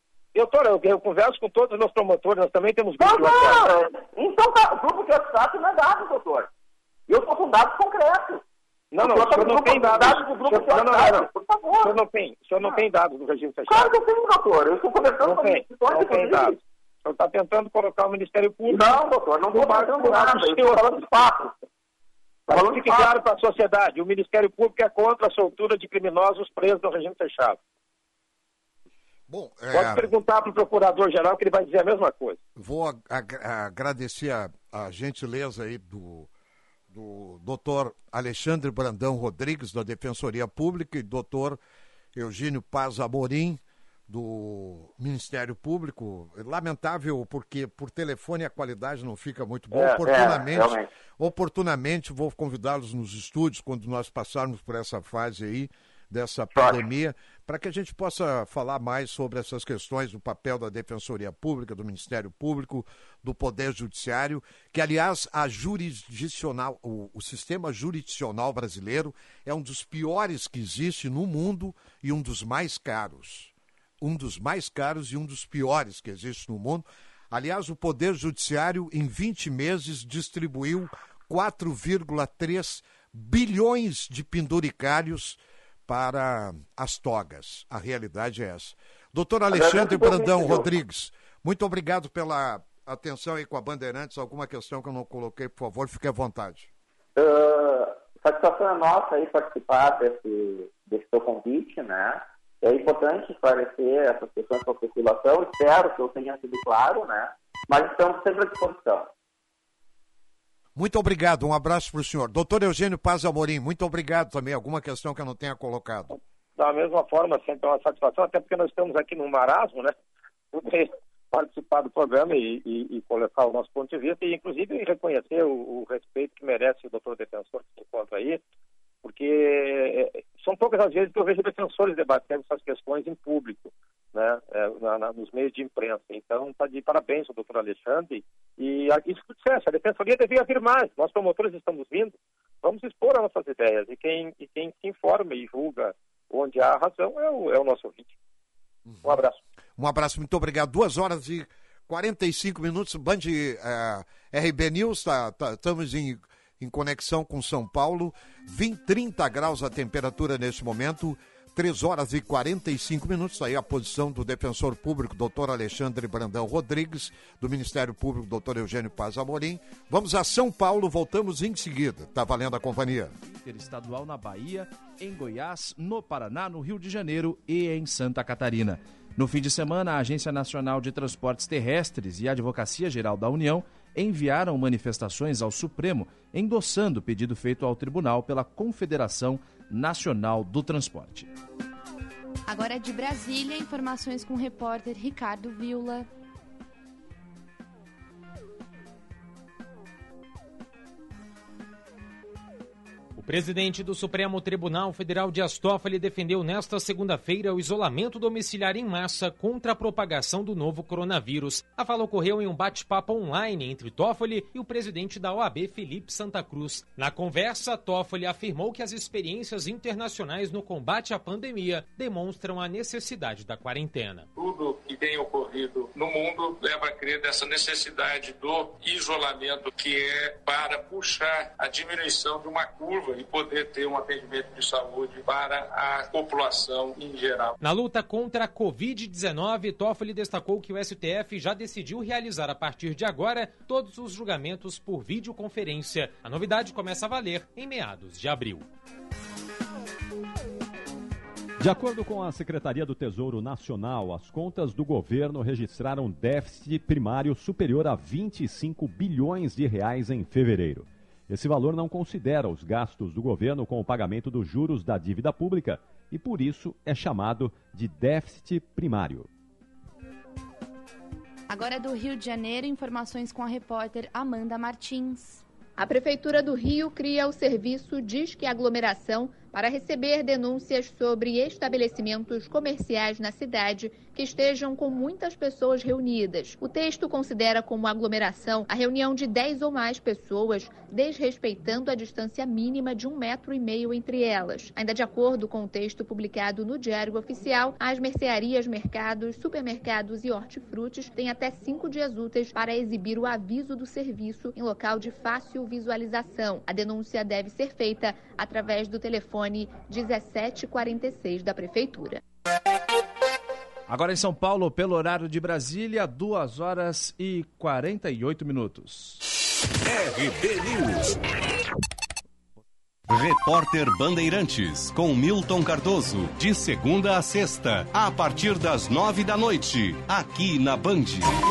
Eu converso com todos os meus promotores, nós também temos grupos de WhatsApp. Então, o grupo de WhatsApp não é dado, doutor. Eu estou com dados concretos. O senhor não tem dados do grupo de WhatsApp, por favor. O senhor não tem dados do regime fechado. Claro que eu tenho, doutor. Eu estou conversando com não tem dados. O senhor está tentando colocar o Ministério Público... Não, doutor, não estou fazendo nada. Eu estou falando de fato. Fique claro para a sociedade, o Ministério Público é contra a soltura de criminosos presos no regime fechado. Bom, pode perguntar para o Procurador-Geral que ele vai dizer a mesma coisa. Vou agradecer a gentileza aí do doutor Alexandre Brandão Rodrigues, da Defensoria Pública, e doutor Eugênio Paz Amorim, do Ministério Público. Lamentável, porque por telefone a qualidade não fica muito boa. Oportunamente vou convidá-los nos estúdios, quando nós passarmos por essa fase aí, dessa pandemia, para que a gente possa falar mais sobre essas questões do papel da Defensoria Pública, do Ministério Público, do Poder Judiciário, que, aliás, o sistema jurisdicional brasileiro é um dos piores que existe no mundo e um dos mais caros. Um dos mais caros e um dos piores que existe no mundo. Aliás, o Poder Judiciário, em 20 meses, distribuiu 4,3 bilhões de penduricários para as togas. A realidade é essa. Doutor Alexandre Brandão Rodrigues, muito obrigado pela atenção aí com a Bandeirantes. Alguma questão que eu não coloquei, por favor, fique à vontade. Satisfação é nossa aí participar desse seu convite, né? É importante esclarecer essas questões para a população. Espero que eu tenha sido claro, né? Mas estamos sempre à disposição. Muito obrigado, um abraço para o senhor. Doutor Eugênio Paz Amorim, muito obrigado também. Alguma questão que eu não tenha colocado? Da mesma forma, sempre é uma satisfação, até porque nós estamos aqui no marasmo, né? Poder participar do programa e colocar o nosso ponto de vista e, inclusive, reconhecer o respeito que merece o doutor defensor que se encontra aí, porque são poucas as vezes que eu vejo defensores debatendo essas questões em público, né, nos meios de imprensa. Então, está de parabéns ao doutor Alexandre. E isso que dissesse, a defensoria devia vir mais. Nós, promotores, estamos vindo, vamos expor as nossas ideias. E quem se informa e julga onde há razão é o nosso ouvinte. Um abraço. Um abraço, muito obrigado. 2h45, Band RB News, estamos em conexão com São Paulo, 30 graus a temperatura neste momento, 3h45, aí a posição do defensor público, doutor Alexandre Brandão Rodrigues, do Ministério Público, doutor Eugênio Paz Amorim. Vamos a São Paulo, voltamos em seguida. Tá valendo a companhia. Interestadual na Bahia, em Goiás, no Paraná, no Rio de Janeiro e em Santa Catarina. No fim de semana, a Agência Nacional de Transportes Terrestres e a Advocacia Geral da União enviaram manifestações ao Supremo, endossando o pedido feito ao Tribunal pela Confederação Nacional do Transporte. Agora de Brasília, informações com o repórter Ricardo Viola. O presidente do Supremo Tribunal Federal, Dias Toffoli, defendeu nesta segunda-feira o isolamento domiciliar em massa contra a propagação do novo coronavírus. A fala ocorreu em um bate-papo online entre Toffoli e o presidente da OAB, Felipe Santa Cruz. Na conversa, Toffoli afirmou que as experiências internacionais no combate à pandemia demonstram a necessidade da quarentena. Tudo que tem ocorrido no mundo leva a crer dessa necessidade do isolamento, que é para puxar a diminuição de uma curva e poder ter um atendimento de saúde para a população em geral. Na luta contra a Covid-19, Toffoli destacou que o STF já decidiu realizar a partir de agora todos os julgamentos por videoconferência. A novidade começa a valer em meados de abril. De acordo com a Secretaria do Tesouro Nacional, as contas do governo registraram déficit primário superior a 25 bilhões de reais em fevereiro. Esse valor não considera os gastos do governo com o pagamento dos juros da dívida pública e, por isso, é chamado de déficit primário. Agora do Rio de Janeiro, informações com a repórter Amanda Martins. A Prefeitura do Rio cria o serviço Disque Aglomeração para receber denúncias sobre estabelecimentos comerciais na cidade que estejam com muitas pessoas reunidas. O texto considera como aglomeração a reunião de 10 ou mais pessoas, desrespeitando a distância mínima de 1,5 metro entre elas. Ainda de acordo com o texto publicado no Diário Oficial, as mercearias, mercados, supermercados e hortifrutis têm até 5 dias úteis para exibir o aviso do serviço em local de fácil visualização. A denúncia deve ser feita através do telefone 1746 da Prefeitura. Agora em São Paulo, pelo horário de Brasília, 2h48. RB News. Repórter Bandeirantes, com Milton Cardoso, de segunda a sexta, a partir das 21h, aqui na Band.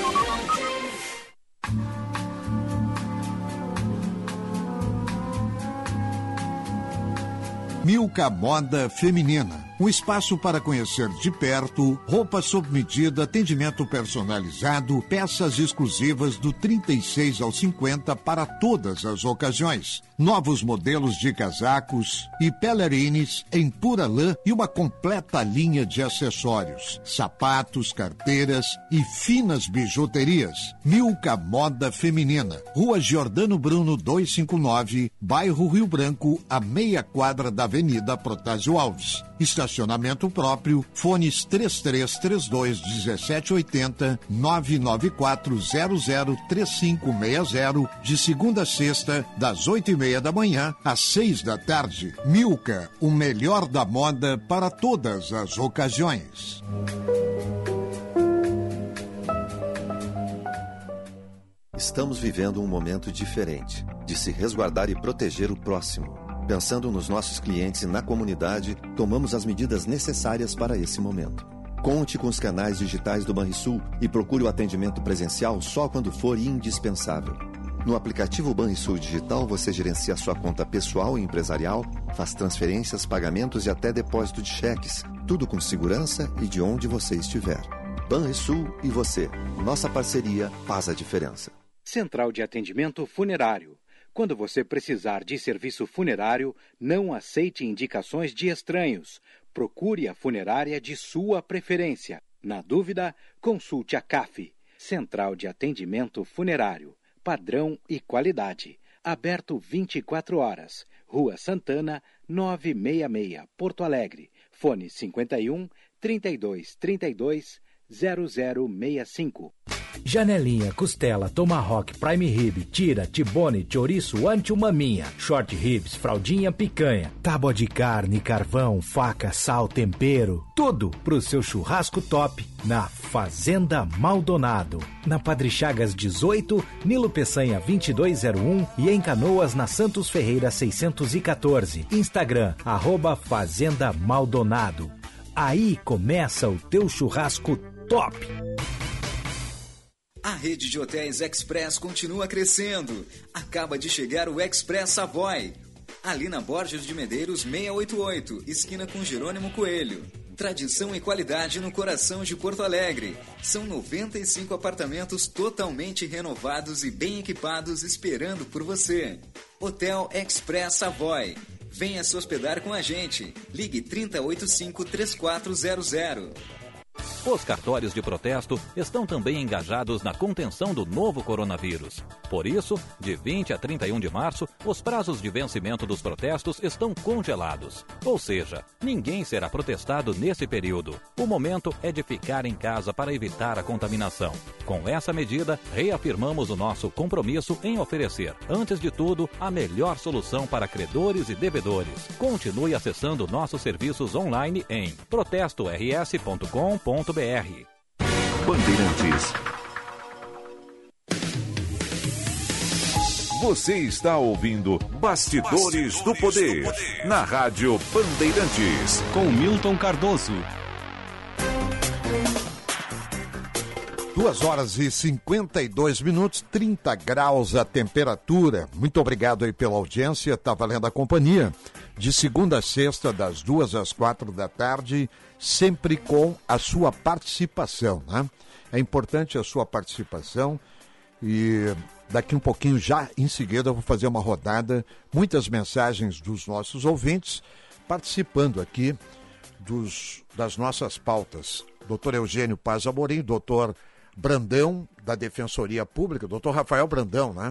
Milka Moda Feminina. Um espaço para conhecer de perto, roupa sob medida, atendimento personalizado, peças exclusivas do 36 ao 50 para todas as ocasiões. Novos modelos de casacos e pelerines em pura lã e uma completa linha de acessórios, sapatos, carteiras e finas bijuterias. Milka Moda Feminina. Rua Giordano Bruno 259, bairro Rio Branco, a meia quadra da Avenida Protásio Alves. Estacionamento próprio, fones 3332-1780, 994003560, de segunda a sexta, das 8h30 da manhã às 6 da tarde. Milka, o melhor da moda para todas as ocasiões. Estamos vivendo um momento diferente, de se resguardar e proteger o próximo. Pensando nos nossos clientes e na comunidade, tomamos as medidas necessárias para esse momento. Conte com os canais digitais do Banrisul e procure o atendimento presencial só quando for indispensável. No aplicativo Banrisul Digital, você gerencia sua conta pessoal e empresarial, faz transferências, pagamentos e até depósito de cheques. Tudo com segurança e de onde você estiver. Banrisul e você. Nossa parceria faz a diferença. Central de Atendimento Funerário. Quando você precisar de serviço funerário, não aceite indicações de estranhos. Procure a funerária de sua preferência. Na dúvida, consulte a CAF. Central de Atendimento Funerário. Padrão e qualidade. Aberto 24 horas. Rua Santana, 966, Porto Alegre. Fone 51 32 32 0065. Janelinha, costela, tomahawk, prime rib, tira, tibone, chouriço, ancho, maminha, short ribs, fraldinha, picanha, tábua de carne, carvão, faca, sal, tempero, tudo pro seu churrasco top na Fazenda Maldonado. Na Padre Chagas 18, Nilo Peçanha 2201 e em Canoas na Santos Ferreira 614. Instagram, @Fazenda Maldonado. Aí começa o teu churrasco top. A rede de hotéis Express continua crescendo. Acaba de chegar o Express Savoy. Ali na Borges de Medeiros 688, esquina com Jerônimo Coelho. Tradição e qualidade no coração de Porto Alegre. São 95 apartamentos totalmente renovados e bem equipados esperando por você. Hotel Express Savoy. Venha se hospedar com a gente. Ligue 3085-3400. Os cartórios de protesto estão também engajados na contenção do novo coronavírus. Por isso, de 20 a 31 de março, os prazos de vencimento dos protestos estão congelados. Ou seja, ninguém será protestado nesse período. O momento é de ficar em casa para evitar a contaminação. Com essa medida, reafirmamos o nosso compromisso em oferecer, antes de tudo, a melhor solução para credores e devedores. Continue acessando nossos serviços online em protestors.com.br. Bandeirantes. Você está ouvindo Bastidores do Poder, na Rádio Bandeirantes, com Milton Cardoso. 2h52, 30 graus a temperatura. Muito obrigado aí pela audiência, tá valendo a companhia. De segunda a sexta, das 2 às 4 da tarde, sempre com a sua participação, né? É importante a sua participação e daqui um pouquinho, já em seguida, eu vou fazer uma rodada, muitas mensagens dos nossos ouvintes participando aqui das nossas pautas. Doutor Eugênio Paz Amorim, doutor Brandão, da Defensoria Pública, doutor Rafael Brandão, né?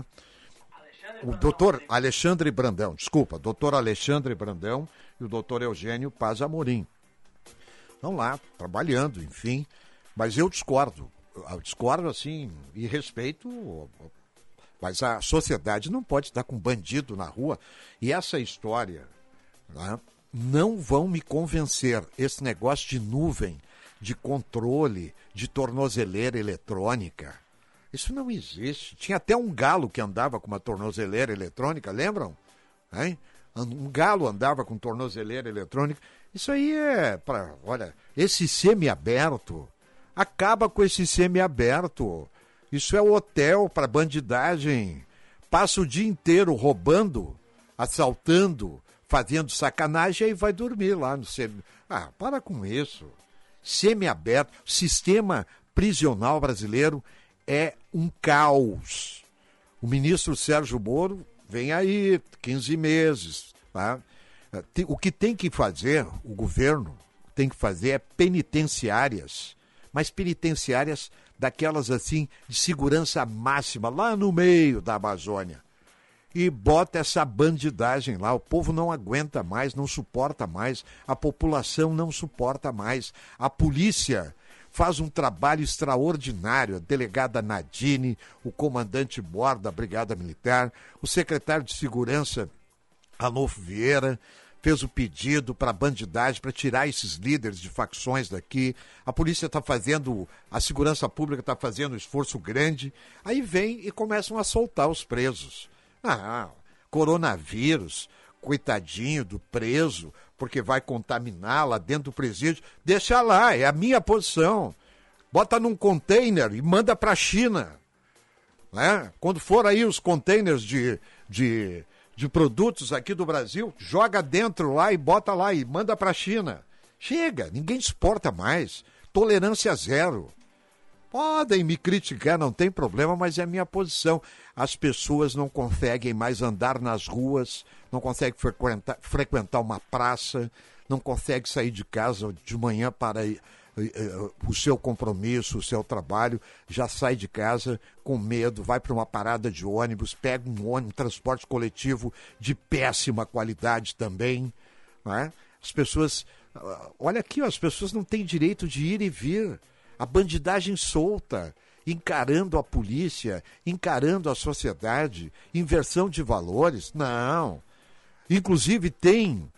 O doutor Alexandre Brandão, desculpa, doutor Alexandre Brandão e o doutor Eugênio Paz Amorim. Estão lá, trabalhando, enfim, mas eu discordo assim, e respeito, mas a sociedade não pode estar com bandido na rua, e essa história, né, não vão me convencer, esse negócio de nuvem, de controle, de tornozeleira eletrônica, isso não existe. Tinha até um galo que andava com uma tornozeleira eletrônica, lembram? Hein? Um galo andava com tornozeleira eletrônica. Isso aí é para, olha, esse semiaberto, acaba com esse semiaberto. Isso é hotel para bandidagem. Passa o dia inteiro roubando, assaltando, fazendo sacanagem e vai dormir lá no semi. Ah, para com isso. Semiaberto, sistema prisional brasileiro é um caos. O ministro Sérgio Moro vem aí, 15 meses. Tá? O que tem que fazer, o governo tem que fazer é penitenciárias, mas penitenciárias daquelas assim de segurança máxima, lá no meio da Amazônia. E bota essa bandidagem lá, o povo não aguenta mais, não suporta mais, a população não suporta mais, a polícia faz um trabalho extraordinário, a delegada Nadine, o comandante Mor da Brigada Militar, o secretário de Segurança, Anolfo Vieira, fez o pedido para a bandidagem, para tirar esses líderes de facções daqui. A polícia está fazendo, a segurança pública está fazendo um esforço grande. Aí vem e começam a soltar os presos. Ah, coronavírus, coitadinho do preso, porque vai contaminar lá dentro do presídio. Deixa lá, é a minha posição. Bota num container e manda para a China. né? Quando for aí os containers de produtos aqui do Brasil, joga dentro lá e bota lá e manda para a China. Chega, ninguém exporta mais. Tolerância zero. Podem me criticar, não tem problema, mas é a minha posição. As pessoas não conseguem mais andar nas ruas, não conseguem frequentar uma praça, não conseguem sair de casa de manhã para o seu compromisso, o seu trabalho, já sai de casa com medo, vai para uma parada de ônibus, pega um transporte coletivo de péssima qualidade também, né? As pessoas, olha aqui, as pessoas não têm direito de ir e vir, a bandidagem solta, encarando a polícia, encarando a sociedade, inversão de valores, não. Inclusive tem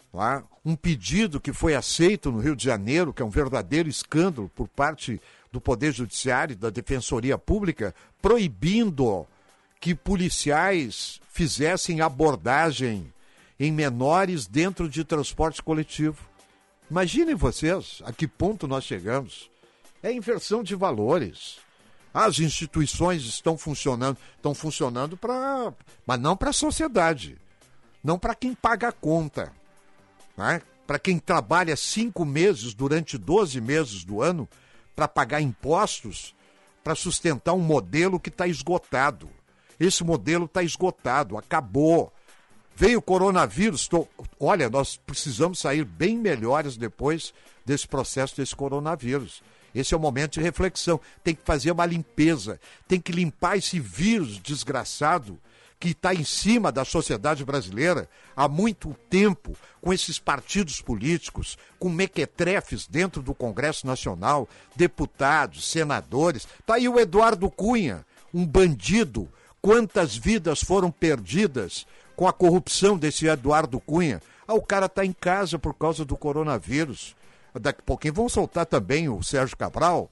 um pedido que foi aceito no Rio de Janeiro, que é um verdadeiro escândalo por parte do Poder Judiciário e da Defensoria Pública, proibindo que policiais fizessem abordagem em menores dentro de transporte coletivo. Imaginem vocês a que ponto nós chegamos. É inversão de valores. As instituições estão funcionando mas não para a sociedade, não para quem paga a conta. Né? Para quem trabalha 5 meses durante 12 meses do ano para pagar impostos, para sustentar um modelo que está esgotado. Esse modelo está esgotado, acabou. Veio o coronavírus, olha, nós precisamos sair bem melhores depois desse processo desse coronavírus. Esse é o momento de reflexão, tem que fazer uma limpeza, tem que limpar esse vírus desgraçado que está em cima da sociedade brasileira há muito tempo, com esses partidos políticos, com mequetrefes dentro do Congresso Nacional, deputados, senadores. Está aí o Eduardo Cunha, um bandido. Quantas vidas foram perdidas com a corrupção desse Eduardo Cunha? O cara está em casa por causa do coronavírus. Daqui a pouquinho vão soltar também o Sérgio Cabral.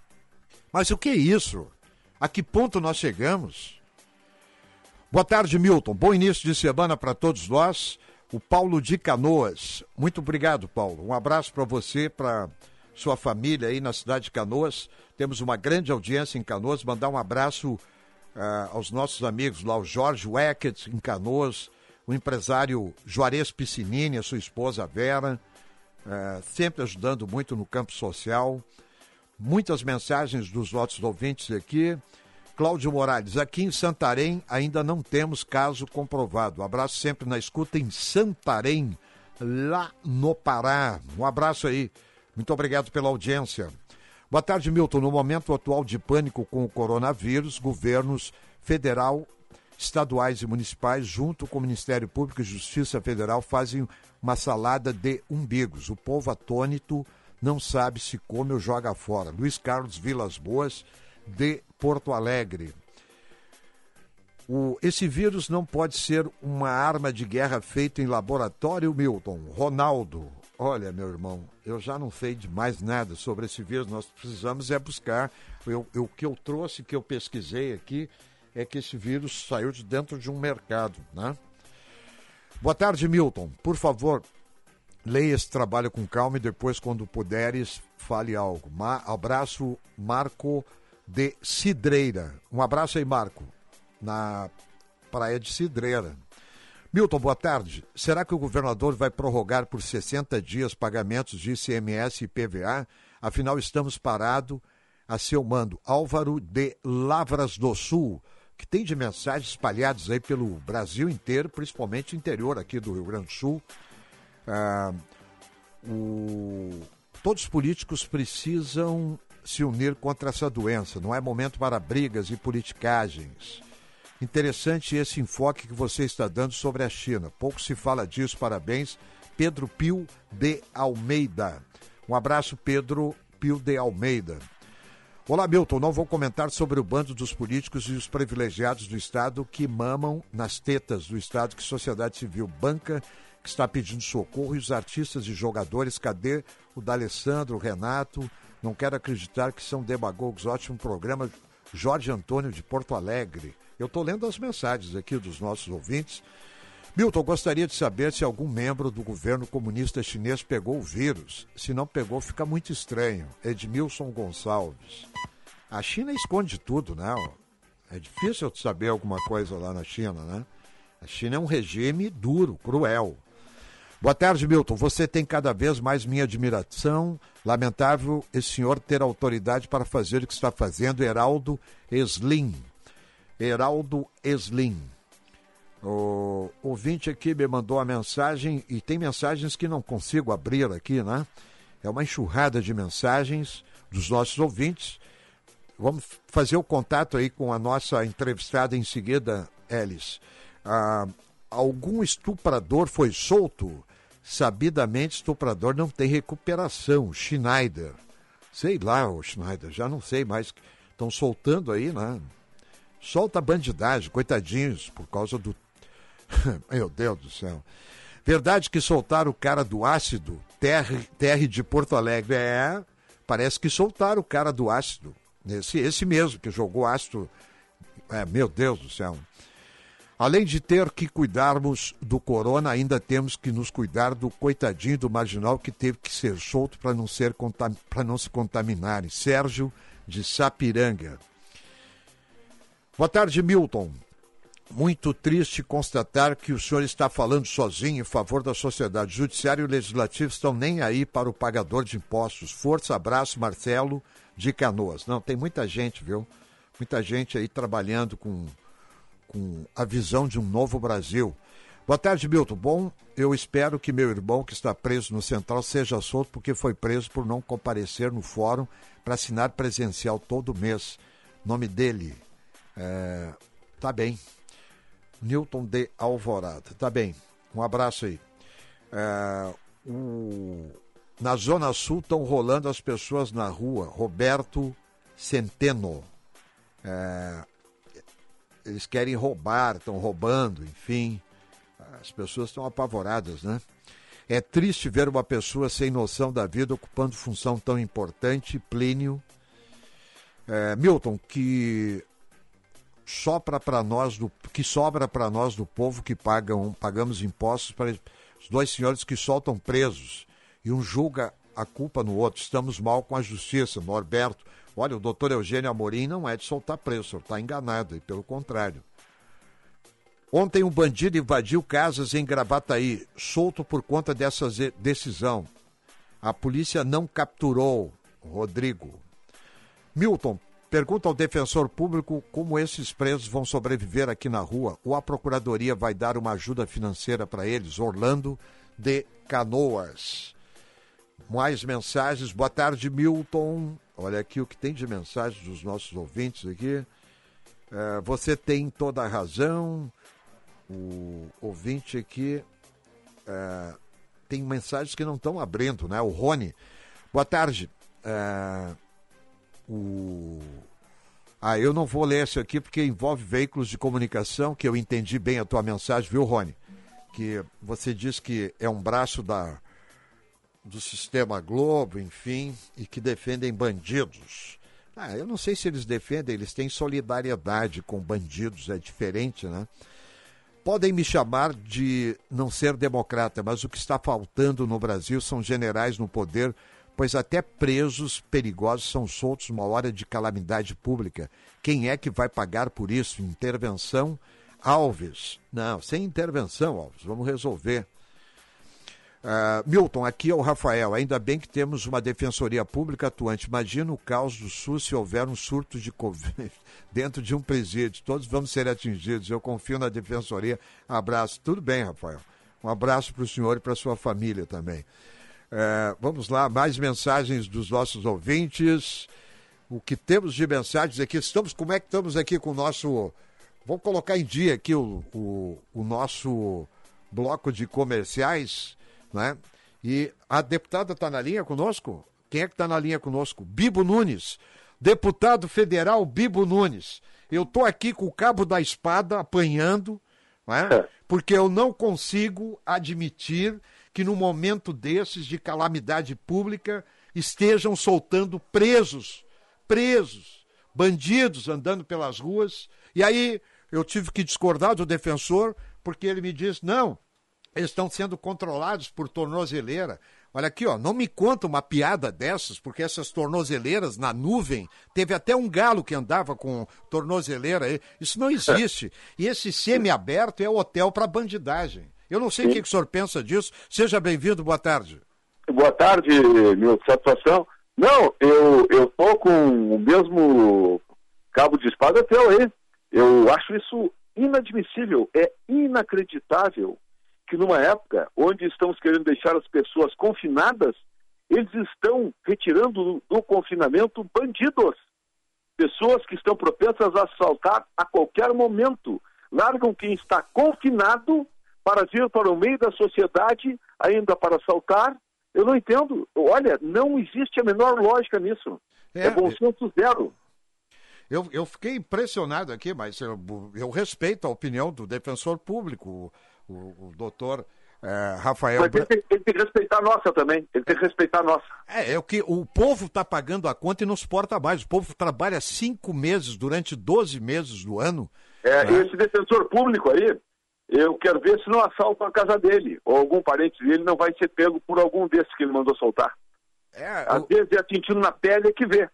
Mas o que é isso? A que ponto nós chegamos? Boa tarde, Milton. Bom início de semana para todos nós. O Paulo de Canoas. Muito obrigado, Paulo. Um abraço para você, para sua família aí na cidade de Canoas. Temos uma grande audiência em Canoas. Mandar um abraço aos nossos amigos lá, o Jorge Weckett em Canoas, o empresário Juarez Piscinini, a sua esposa Vera, sempre ajudando muito no campo social. Muitas mensagens dos nossos ouvintes aqui. Cláudio Morales, aqui em Santarém ainda não temos caso comprovado. Abraço sempre na escuta em Santarém, lá no Pará. Um abraço aí. Muito obrigado pela audiência. Boa tarde, Milton. No momento atual de pânico com o coronavírus, governos federal, estaduais e municipais, junto com o Ministério Público e Justiça Federal, fazem uma salada de umbigos. O povo atônito não sabe se come ou joga fora. Luiz Carlos Vilas Boas, de Porto Alegre. Esse vírus não pode ser uma arma de guerra feita em laboratório, Milton. Ronaldo, olha, meu irmão, eu já não sei de mais nada sobre esse vírus. Nós precisamos buscar. O que eu trouxe, que eu pesquisei aqui, é que esse vírus saiu de dentro de um mercado, né? Boa tarde, Milton. Por favor, leia esse trabalho com calma e depois, quando puderes, fale algo. Abraço, Marco de Cidreira. Um abraço aí, Marco, na praia de Cidreira. Milton, boa tarde. Será que o governador vai prorrogar por 60 dias pagamentos de ICMS e PVA? Afinal, estamos parados a seu mando. Álvaro de Lavras do Sul, que tem de mensagens espalhadas aí pelo Brasil inteiro, principalmente o interior aqui do Rio Grande do Sul. Todos os políticos precisam se unir contra essa doença. Não é momento para brigas e politicagens. Interessante esse enfoque que você está dando sobre a China. Pouco se fala disso. Parabéns. Pedro Pio de Almeida. Um abraço, Pedro Pio de Almeida. Olá, Milton. Não vou comentar sobre o bando dos políticos e os privilegiados do Estado que mamam nas tetas do Estado que sociedade civil banca, que está pedindo socorro, e os artistas e jogadores. Cadê o D'Alessandro, o Renato? Não quero acreditar que são demagogos. Ótimo programa. Jorge Antônio de Porto Alegre. Eu estou lendo as mensagens aqui dos nossos ouvintes. Milton, gostaria de saber se algum membro do governo comunista chinês pegou o vírus. Se não pegou, fica muito estranho. Edmilson Gonçalves. A China esconde tudo, né? É difícil saber alguma coisa lá na China, né? A China é um regime duro, cruel. Boa tarde, Milton. Você tem cada vez mais minha admiração. Lamentável esse senhor ter autoridade para fazer o que está fazendo. Heraldo Slim. O ouvinte aqui me mandou a mensagem, e tem mensagens que não consigo abrir aqui, né? É uma enxurrada de mensagens dos nossos ouvintes. Vamos fazer o contato aí com a nossa entrevistada em seguida, Elis. Algum estuprador foi solto? Sabidamente, estuprador não tem recuperação. Schneider. Sei lá, o Schneider, já não sei mais. Estão soltando aí, né? Solta a bandidagem, coitadinhos, por causa do... Meu Deus do céu. Verdade que soltaram o cara do ácido? Terre de Porto Alegre. Parece que soltaram o cara do ácido. Esse mesmo que jogou ácido. Meu Deus do céu. Além de ter que cuidarmos do corona, ainda temos que nos cuidar do coitadinho do marginal que teve que ser solto para não se contaminarem. Sérgio de Sapiranga. Boa tarde, Milton. Muito triste constatar que o senhor está falando sozinho em favor da sociedade. Judiciário e Legislativo estão nem aí para o pagador de impostos. Força, abraço, Marcelo de Canoas. Não, tem muita gente, viu? Muita gente aí trabalhando com a visão de um novo Brasil. Boa tarde, Milton. Bom, eu espero que meu irmão, que está preso no Central, seja solto porque foi preso por não comparecer no fórum para assinar presencial todo mês. Nome dele, tá bem. Newton de Alvorada. Tá bem. Um abraço aí. Na Zona Sul estão rolando as pessoas na rua. Roberto Centeno. Eles querem roubar, estão roubando, enfim. As pessoas estão apavoradas, né? É triste ver uma pessoa sem noção da vida ocupando função tão importante. Plínio. Milton, que sobra para nós do povo que pagamos impostos para os dois senhores que soltam presos e um julga a culpa no outro. Estamos mal com a justiça. Norberto. Olha, o doutor Eugênio Amorim não é de soltar preso, o senhor está enganado, e pelo contrário. Ontem um bandido invadiu casas em Gravataí, solto por conta dessa decisão. A polícia não capturou Rodrigo. Milton, pergunta ao defensor público como esses presos vão sobreviver aqui na rua, ou a procuradoria vai dar uma ajuda financeira para eles. Orlando de Canoas. Mais mensagens. Boa tarde, Milton. Olha aqui o que tem de mensagens dos nossos ouvintes aqui. Você tem toda a razão. O ouvinte aqui tem mensagens que não estão abrindo, né? O Rony. Boa tarde. Eu não vou ler esse aqui porque envolve veículos de comunicação, que eu entendi bem a tua mensagem, viu, Rony? Que você diz que é um braço do Sistema Globo, enfim, e que defendem bandidos. Eu não sei se eles defendem, eles têm solidariedade com bandidos, é diferente, né? Podem me chamar de não ser democrata, mas o que está faltando no Brasil são generais no poder, pois até presos perigosos são soltos numa hora de calamidade pública. Quem é que vai pagar por isso? Intervenção? Alves. Não, sem intervenção, Alves, vamos resolver. Milton, aqui é o Rafael. Ainda bem que temos uma defensoria pública atuante. Imagina o caos do SUS se houver um surto de Covid dentro de um presídio. Todos vamos ser atingidos. Eu confio na defensoria. Abraço. Tudo bem, Rafael. Um abraço para o senhor e para a sua família também. Vamos lá, mais mensagens dos nossos ouvintes. O que temos de mensagens aqui? Como é que estamos aqui com o nosso... Vamos colocar em dia aqui o nosso bloco de comerciais, né? E a deputada está na linha conosco? Quem é que está na linha conosco? Bibo Nunes, deputado federal Bibo Nunes. Eu estou aqui com o cabo da espada apanhando, né? Porque eu não consigo admitir que no momento desses de calamidade pública estejam soltando presos, bandidos andando pelas ruas. E aí eu tive que discordar do defensor, porque ele me diz, não, eles estão sendo controlados por tornozeleira. Olha aqui, ó, não me conta uma piada dessas, porque essas tornozeleiras na nuvem, teve até um galo que andava com tornozeleira aí. Isso não existe. E esse semi-aberto é hotel para bandidagem. Eu não sei o que o senhor pensa disso. Seja bem-vindo, boa tarde. Boa tarde, meu satisfação. Não, eu tô com o mesmo cabo de espada teu aí. Eu acho isso inadmissível, é inacreditável que numa época onde estamos querendo deixar as pessoas confinadas, eles estão retirando do confinamento bandidos, pessoas que estão propensas a assaltar a qualquer momento. Largam quem está confinado para vir para o meio da sociedade, ainda para assaltar. Eu não entendo. Olha, não existe a menor lógica nisso. É bom senso zero. Eu fiquei impressionado aqui, mas eu respeito a opinião do defensor público, o doutor Rafael... Mas ele tem que respeitar a nossa também. Ele tem que respeitar a nossa. É o que o povo está pagando a conta e não suporta mais. O povo trabalha 5 meses durante 12 meses do ano. Esse defensor público aí, eu quero ver se não assaltam a casa dele, ou algum parente dele não vai ser pego por algum desses que ele mandou soltar. Às vezes é sentindo na pele que vê.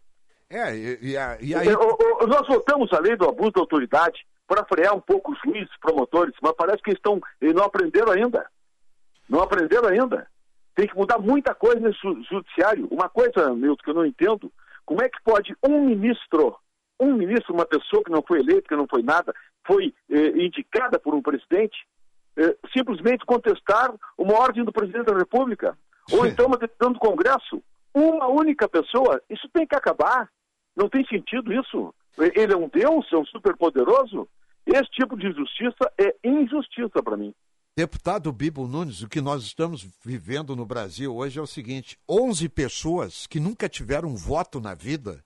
E aí... Nós votamos a lei do abuso da autoridade para frear um pouco os juízes, promotores, mas parece que não aprenderam ainda. Não aprenderam ainda. Tem que mudar muita coisa nesse judiciário. Uma coisa, Milton, que eu não entendo, como é que pode um ministro, uma pessoa que não foi eleita, que não foi nada, foi indicada por um presidente, simplesmente contestar uma ordem do presidente da República, ou então uma decisão do Congresso. Uma única pessoa, isso tem que acabar. Não tem sentido isso. Ele é um Deus, é um superpoderoso. Esse tipo de justiça é injustiça para mim. Deputado Bibo Nunes, o que nós estamos vivendo no Brasil hoje é o seguinte: 11 pessoas que nunca tiveram voto na vida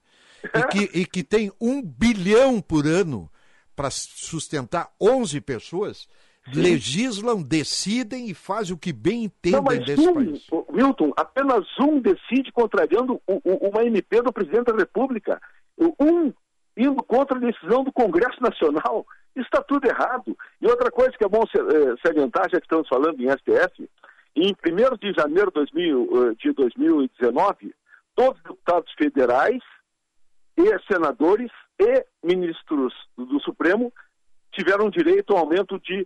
e que tem 1 bilhão por ano para sustentar 11 pessoas, legislam, decidem e fazem o que bem entendem desse país. Milton, apenas um decide contrariando uma MP do presidente da República. Indo contra a decisão do Congresso Nacional. Isso está tudo errado. E outra coisa que é bom salientar, já que estamos falando em STF, em 1º de janeiro de 2019, todos os deputados federais e senadores e ministros do Supremo tiveram direito a um aumento de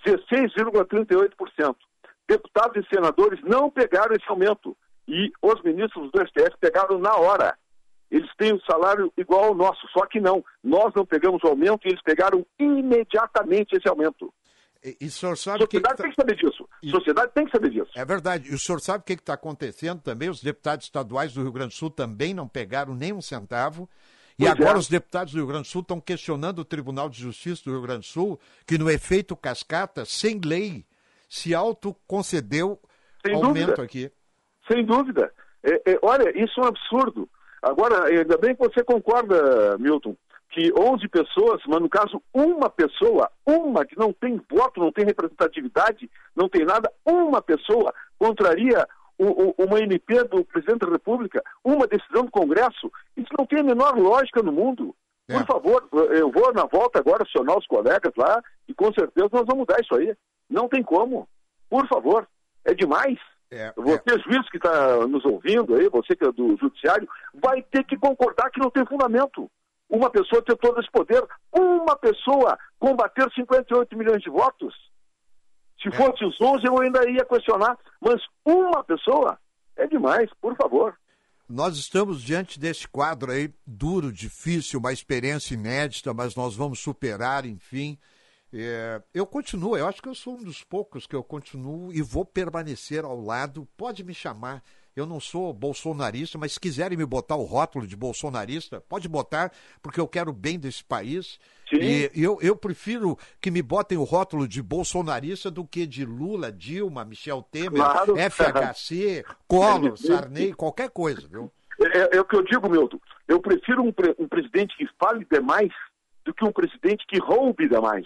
16,38%. Deputados e senadores não pegaram esse aumento e os ministros do STF pegaram na hora. Eles têm um salário igual ao nosso, só que não. Nós não pegamos o aumento e eles pegaram imediatamente esse aumento. E o senhor sabe tem que saber disso. Sociedade tem que saber disso. É verdade. E o senhor sabe o que está acontecendo também? Os deputados estaduais do Rio Grande do Sul também não pegaram nem um centavo. E agora os deputados do Rio Grande do Sul estão questionando o Tribunal de Justiça do Rio Grande do Sul, que no efeito cascata, sem lei, se autoconcedeu aumento aqui. Sem dúvida. Olha, isso é um absurdo. Agora, ainda bem que você concorda, Milton, que 11 pessoas, mas no caso uma pessoa, uma que não tem voto, não tem representatividade, não tem nada, uma pessoa contraria uma MP do presidente da República, uma decisão do Congresso. Isso não tem a menor lógica no mundo. Por favor, eu vou na volta agora acionar os colegas lá e com certeza nós vamos mudar isso aí. Não tem como. Por favor, é demais. Você, juiz que está nos ouvindo aí, você que é do judiciário, vai ter que concordar que não tem fundamento. Uma pessoa ter todo esse poder, uma pessoa combater 58 milhões de votos. Se fosse os 11 eu ainda ia questionar, mas uma pessoa é demais, por favor. Nós estamos diante desse quadro aí, duro, difícil, uma experiência inédita, mas nós vamos superar, enfim. Eu continuo, eu acho que eu sou um dos poucos que eu continuo e vou permanecer ao lado. Pode me chamar, eu não sou bolsonarista, mas se quiserem me botar o rótulo de bolsonarista, pode botar, porque eu quero o bem desse país. Sim. E eu prefiro que me botem o rótulo de bolsonarista do que de Lula, Dilma, Michel Temer, claro. FHC, Collor, Sarney, qualquer coisa, viu? É o que eu digo, Milton. Eu prefiro um presidente que fale demais do que um presidente que roube demais.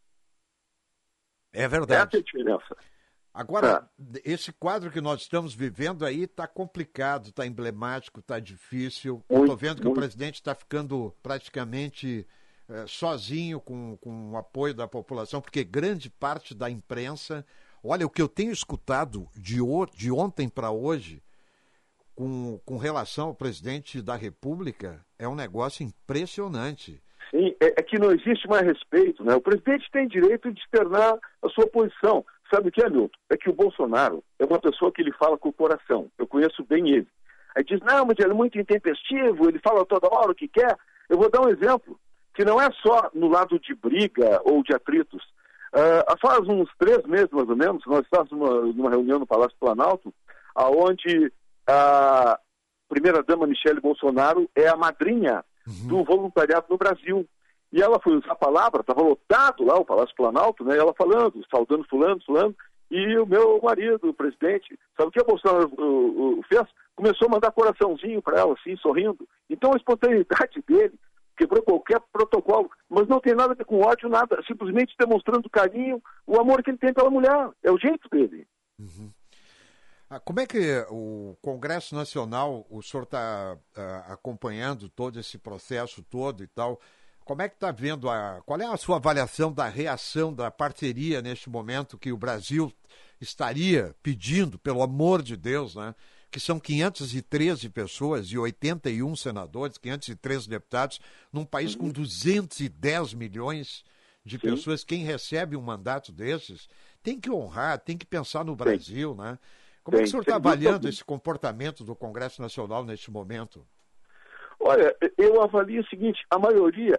É verdade. Essa é a diferença. Agora, esse quadro que nós estamos vivendo aí está complicado, está emblemático, está difícil. Eu estou vendo que o presidente está ficando praticamente sozinho com o apoio da população, porque grande parte da imprensa Olha, o que eu tenho escutado de ontem para hoje, com relação ao presidente da República, é um negócio impressionante. Sim, é que não existe mais respeito, né? O presidente tem direito de externar a sua posição. Sabe o que é, Milton? É que o Bolsonaro é uma pessoa que ele fala com o coração. Eu conheço bem ele. Aí diz, não, mas ele é muito intempestivo, ele fala toda hora o que quer. Eu vou dar um exemplo, que não é só no lado de briga ou de atritos. Faz uns 3 meses, mais ou menos, nós estávamos numa reunião no Palácio Planalto, onde a primeira-dama Michele Bolsonaro é a madrinha do voluntariado no Brasil. E ela foi usar a palavra, estava lotado lá o Palácio Planalto, né? Ela falando, saudando fulano, e o meu marido, o presidente, sabe o que o Bolsonaro fez? Começou a mandar coraçãozinho para ela, assim, sorrindo. Então a espontaneidade dele quebrou qualquer protocolo, mas não tem nada a ver com ódio, nada, simplesmente demonstrando carinho, o amor que ele tem pela mulher, é o jeito dele. Como é que o Congresso Nacional, o senhor está acompanhando todo esse processo todo e tal, como é que está vendo, qual é a sua avaliação da reação da parceria neste momento que o Brasil estaria pedindo, pelo amor de Deus, né? Que são 513 pessoas e 81 senadores, 513 deputados, num país com 210 milhões de pessoas. Quem recebe um mandato desses tem que honrar, tem que pensar no Brasil, né? Como é que o senhor está avaliando esse comportamento do Congresso Nacional neste momento? Olha, eu avalio o seguinte, a maioria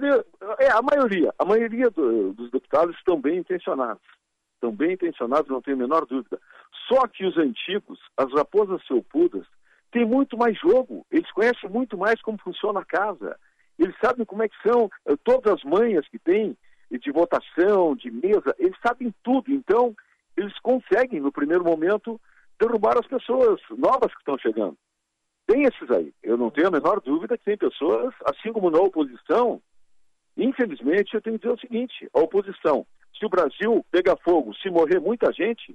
dos deputados estão bem intencionados. Estão bem intencionados, não tenho a menor dúvida. Só que os antigos, as raposas felpudas, têm muito mais jogo. Eles conhecem muito mais como funciona a casa. Eles sabem como é que são todas as manhas que tem de votação, de mesa. Eles sabem tudo. Então, eles conseguem, no primeiro momento, derrubar as pessoas novas que estão chegando. Tem esses aí. Eu não tenho a menor dúvida que tem pessoas, assim como na oposição. Infelizmente, eu tenho que dizer o seguinte, a oposição, se o Brasil pegar fogo, se morrer muita gente,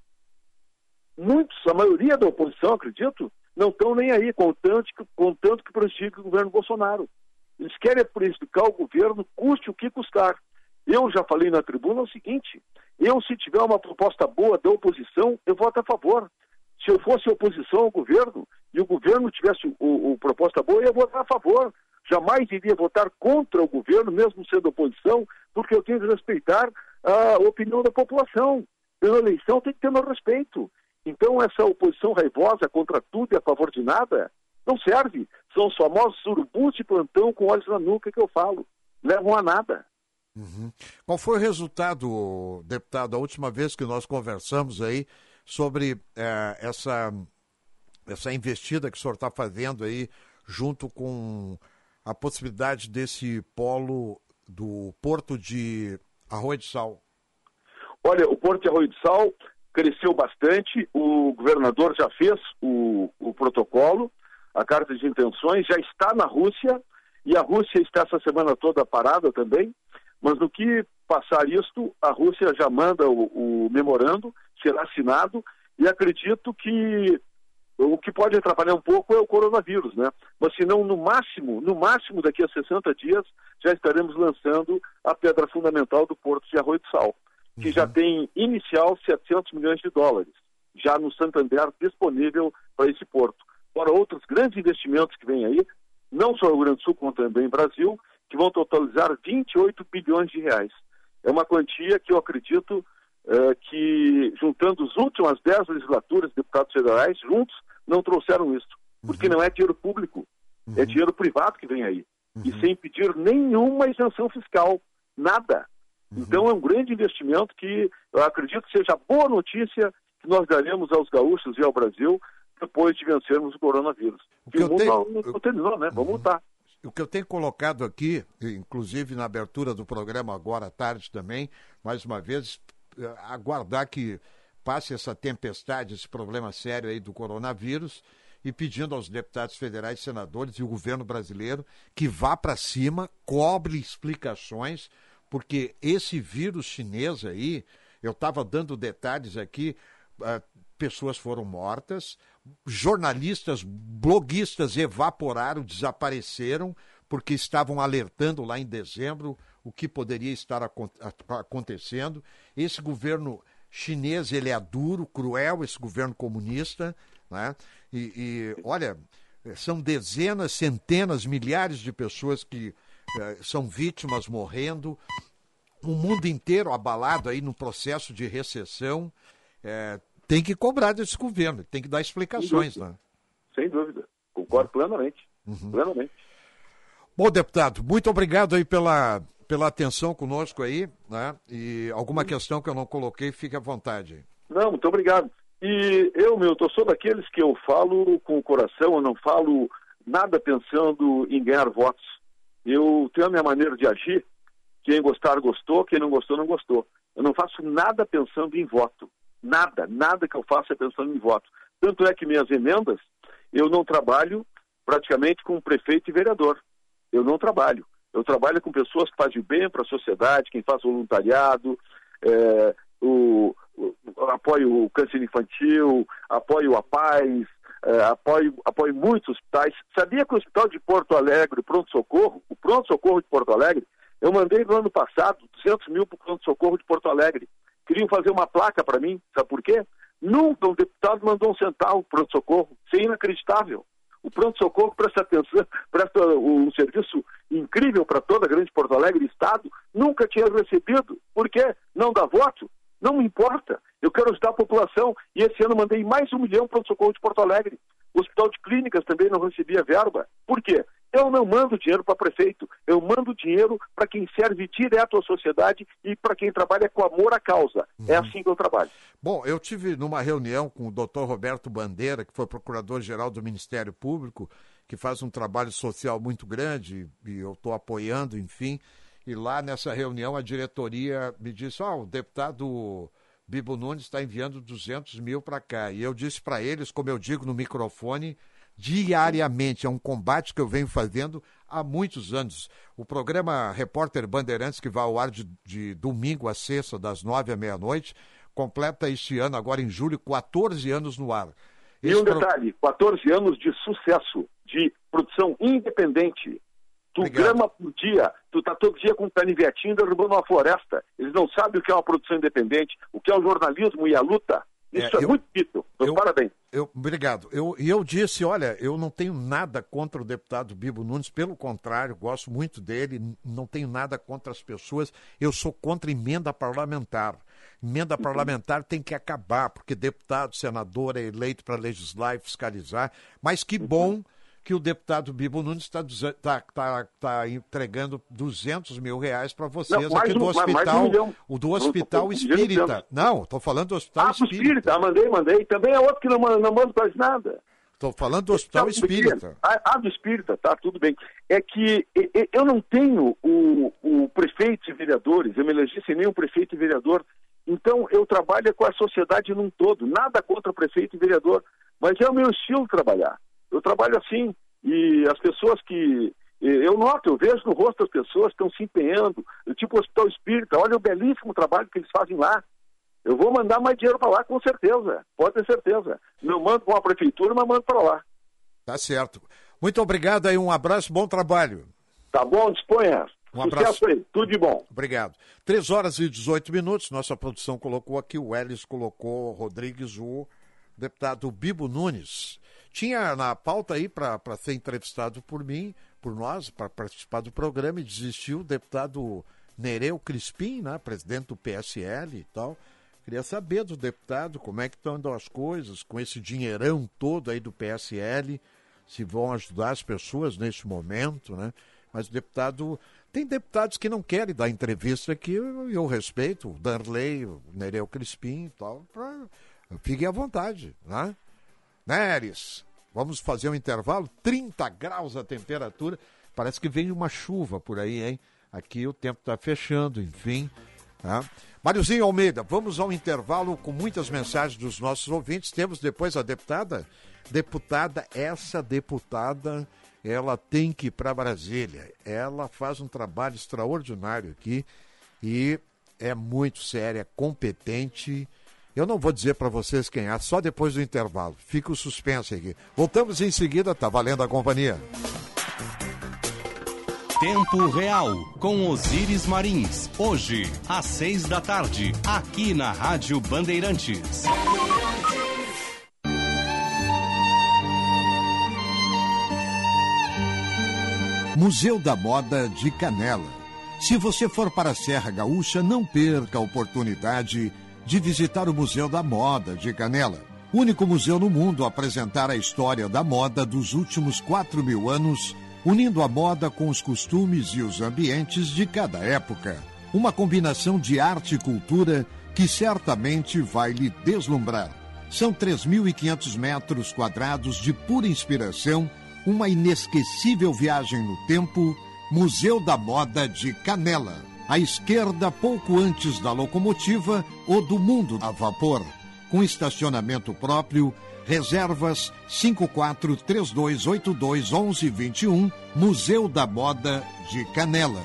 a maioria da oposição, acredito, não estão nem aí, contanto que prejudique o governo Bolsonaro. Eles querem prejudicar o governo, custe o que custar. Eu já falei na tribuna o seguinte, se tiver uma proposta boa da oposição, eu voto a favor. Se eu fosse oposição ao governo, e o governo tivesse proposta boa, eu ia votar a favor. Jamais iria votar contra o governo, mesmo sendo oposição, porque eu tenho que respeitar a opinião da população. Pela eleição tem que ter meu respeito. Então essa oposição raivosa contra tudo e a favor de nada, não serve. São os famosos urubus de plantão com olhos na nuca que eu falo. Levam a nada. Qual foi o resultado, deputado, a última vez que nós conversamos aí sobre essa investida que o senhor está fazendo aí junto com a possibilidade desse polo do Porto de Arroio do Sal? Olha, o Porto de Arroio do Sal cresceu bastante, o governador já fez o protocolo, a carta de intenções, já está na Rússia, e a Rússia está essa semana toda parada também, mas no que passar isto, a Rússia já manda o memorando, será assinado, e acredito que o que pode atrapalhar um pouco é o coronavírus, né? Mas se não, no máximo daqui a 60 dias, já estaremos lançando a pedra fundamental do Porto de Arroio do Sal, que já tem inicial 700 milhões de dólares, já no Santander disponível para esse porto. Fora outros grandes investimentos que vêm aí, não só no Rio Grande do Sul, como também no Brasil, que vão totalizar 28 bilhões de reais. É uma quantia que eu acredito que, juntando as últimas 10 legislaturas de deputados federais, juntos, não trouxeram isso. Porque não é dinheiro público, é dinheiro privado que vem aí. E sem pedir nenhuma isenção fiscal, nada. Então é um grande investimento que eu acredito que seja boa notícia que nós daremos aos gaúchos e ao Brasil depois de vencermos o coronavírus. O mundo não terminou, né? Vamos lutar. O que eu tenho colocado aqui, inclusive na abertura do programa agora à tarde também, mais uma vez, aguardar que passe essa tempestade, esse problema sério aí do coronavírus, e pedindo aos deputados federais, senadores e o governo brasileiro que vá para cima, cobre explicações, porque esse vírus chinês aí, eu estava dando detalhes aqui, pessoas foram mortas, jornalistas, bloguistas evaporaram, desapareceram, porque estavam alertando lá em dezembro o que poderia estar acontecendo. Esse governo chinês, ele é duro, cruel, esse governo comunista, né? Olha, são dezenas, centenas, milhares de pessoas que são vítimas morrendo, o mundo inteiro abalado aí no processo de recessão. Tem que cobrar desse governo, tem que dar explicações, né? Sem dúvida, concordo plenamente. Plenamente. Bom, deputado, muito obrigado aí pela atenção conosco aí, né? E alguma questão que eu não coloquei, fique à vontade. Não, muito obrigado. E eu, Milton, sou daqueles que eu falo com o coração, eu não falo nada pensando em ganhar votos. Eu tenho a minha maneira de agir, quem gostar gostou, quem não gostou não gostou. Eu não faço nada pensando em voto. Nada que eu faça é pensando em voto. Tanto é que minhas emendas, eu não trabalho praticamente com prefeito e vereador. Eu não trabalho. Eu trabalho com pessoas que fazem bem para a sociedade, quem faz voluntariado, apoio o câncer infantil, apoio a paz, apoio muitos hospitais. Sabia que o Hospital de Porto Alegre, o pronto-socorro de Porto Alegre, eu mandei no ano passado 200 mil para o pronto-socorro de Porto Alegre. Queriam fazer uma placa para mim, sabe por quê? Nunca um deputado mandou um centavo para o pronto-socorro. Isso é inacreditável. O pronto-socorro presta atenção, presta um serviço incrível para toda a grande Porto Alegre, Estado, nunca tinha recebido. Por quê? Não dá voto? Não me importa. Eu quero ajudar a população e esse ano mandei mais 1 milhão para o pronto-socorro de Porto Alegre. O Hospital de Clínicas também não recebia verba. Por quê? Eu não mando dinheiro para prefeito, eu mando dinheiro para quem serve direto à sociedade e para quem trabalha com amor à causa. É assim que eu trabalho. Bom, eu tive numa reunião com o Dr. Roberto Bandeira, que foi procurador-geral do Ministério Público, que faz um trabalho social muito grande e eu estou apoiando, enfim. E lá nessa reunião a diretoria me disse, o deputado Bibo Nunes está enviando 200 mil para cá. E eu disse para eles, como eu digo no microfone, diariamente, é um combate que eu venho fazendo há muitos anos. O programa Repórter Bandeirantes, que vai ao ar de domingo a sexta, das 9 à meia-noite, completa este ano, agora em julho, 14 anos no ar. E um detalhe, 14 anos de sucesso, de produção independente. Tu grama por dia, tu tá todo dia com um canivetinho derrubando uma floresta. Eles não sabem o que é uma produção independente, o que é o jornalismo e a luta. Isso é muito difícil. Parabéns. Obrigado. Eu disse, olha, eu não tenho nada contra o deputado Bibo Nunes, pelo contrário, gosto muito dele, não tenho nada contra as pessoas, eu sou contra emenda parlamentar. Emenda parlamentar tem que acabar, porque deputado, senador é eleito para legislar e fiscalizar, mas que bom que o deputado Bibo Nunes está entregando 200 mil reais para vocês aqui do hospital, o do Hospital Espírita. Não, estou falando do Hospital Espírita. Mandei. Também é outro que não manda quase nada. Estou falando do Hospital Espírita. Do Espírita, tá, tudo bem. É que eu não tenho o prefeito e vereadores, eu me elegi sem nenhum prefeito e vereador, então eu trabalho com a sociedade num todo, nada contra o prefeito e vereador, mas é o meu estilo trabalhar. Eu trabalho assim, e as pessoas que... Eu noto, eu vejo no rosto das pessoas que estão se empenhando, tipo o Hospital Espírita, olha o belíssimo trabalho que eles fazem lá. Eu vou mandar mais dinheiro para lá, com certeza, pode ter certeza. Não mando para a prefeitura, mas mando para lá. Tá certo. Muito obrigado aí, um abraço, bom trabalho. Tá bom, disponha. Um abraço. Sucesso aí, tudo de bom. Obrigado. 3h18, nossa produção colocou aqui, o Elis colocou, Rodrigues, o deputado Bibo Nunes. Tinha na pauta aí para ser entrevistado por mim, por nós, para participar do programa, e desistiu o deputado Nereu Crispim, né, presidente do PSL e tal. Queria saber do deputado como é que estão andando as coisas, com esse dinheirão todo aí do PSL, se vão ajudar as pessoas nesse momento, né? Mas o deputado... Tem deputados que não querem dar entrevista aqui, eu respeito, o Darley, o Nereu Crispim e tal, fiquem à vontade, né? Neres, vamos fazer um intervalo, 30 graus a temperatura, parece que vem uma chuva por aí, hein? Aqui o tempo está fechando, enfim. Tá? Máriozinho Almeida, vamos ao intervalo com muitas mensagens dos nossos ouvintes. Temos depois a deputada, essa deputada, ela tem que ir para Brasília. Ela faz um trabalho extraordinário aqui e é muito séria, competente. Eu não vou dizer para vocês quem é, só depois do intervalo. Fica o suspense aqui. Voltamos em seguida, tá valendo a companhia. Tempo Real, com Osíris Marins. Hoje, às 6 da tarde, aqui na Rádio Bandeirantes. Museu da Moda de Canela. Se você for para a Serra Gaúcha, não perca a oportunidade de visitar o Museu da Moda de Canela. Único museu no mundo a apresentar a história da moda dos últimos 4.000 anos, unindo a moda com os costumes e os ambientes de cada época. Uma combinação de arte e cultura que certamente vai lhe deslumbrar. São 3.500 metros quadrados de pura inspiração, uma inesquecível viagem no tempo, Museu da Moda de Canela. À esquerda, pouco antes da locomotiva ou do mundo a vapor. Com estacionamento próprio, reservas 5432821121, Museu da Moda de Canela.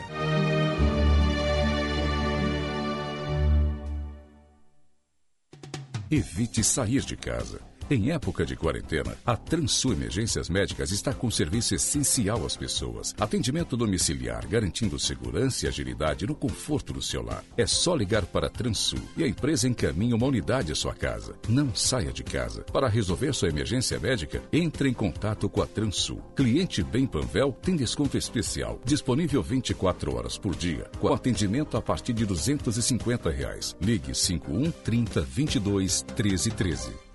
Evite sair de casa. Em época de quarentena, a Transul Emergências Médicas está com serviço essencial às pessoas. Atendimento domiciliar, garantindo segurança e agilidade no conforto do seu lar. É só ligar para a Transul e a empresa encaminha uma unidade à sua casa. Não saia de casa. Para resolver sua emergência médica, entre em contato com a Transul. Cliente Bem Panvel tem desconto especial, disponível 24 horas por dia, com atendimento a partir de R$250. Ligue 51 30 22 13 13.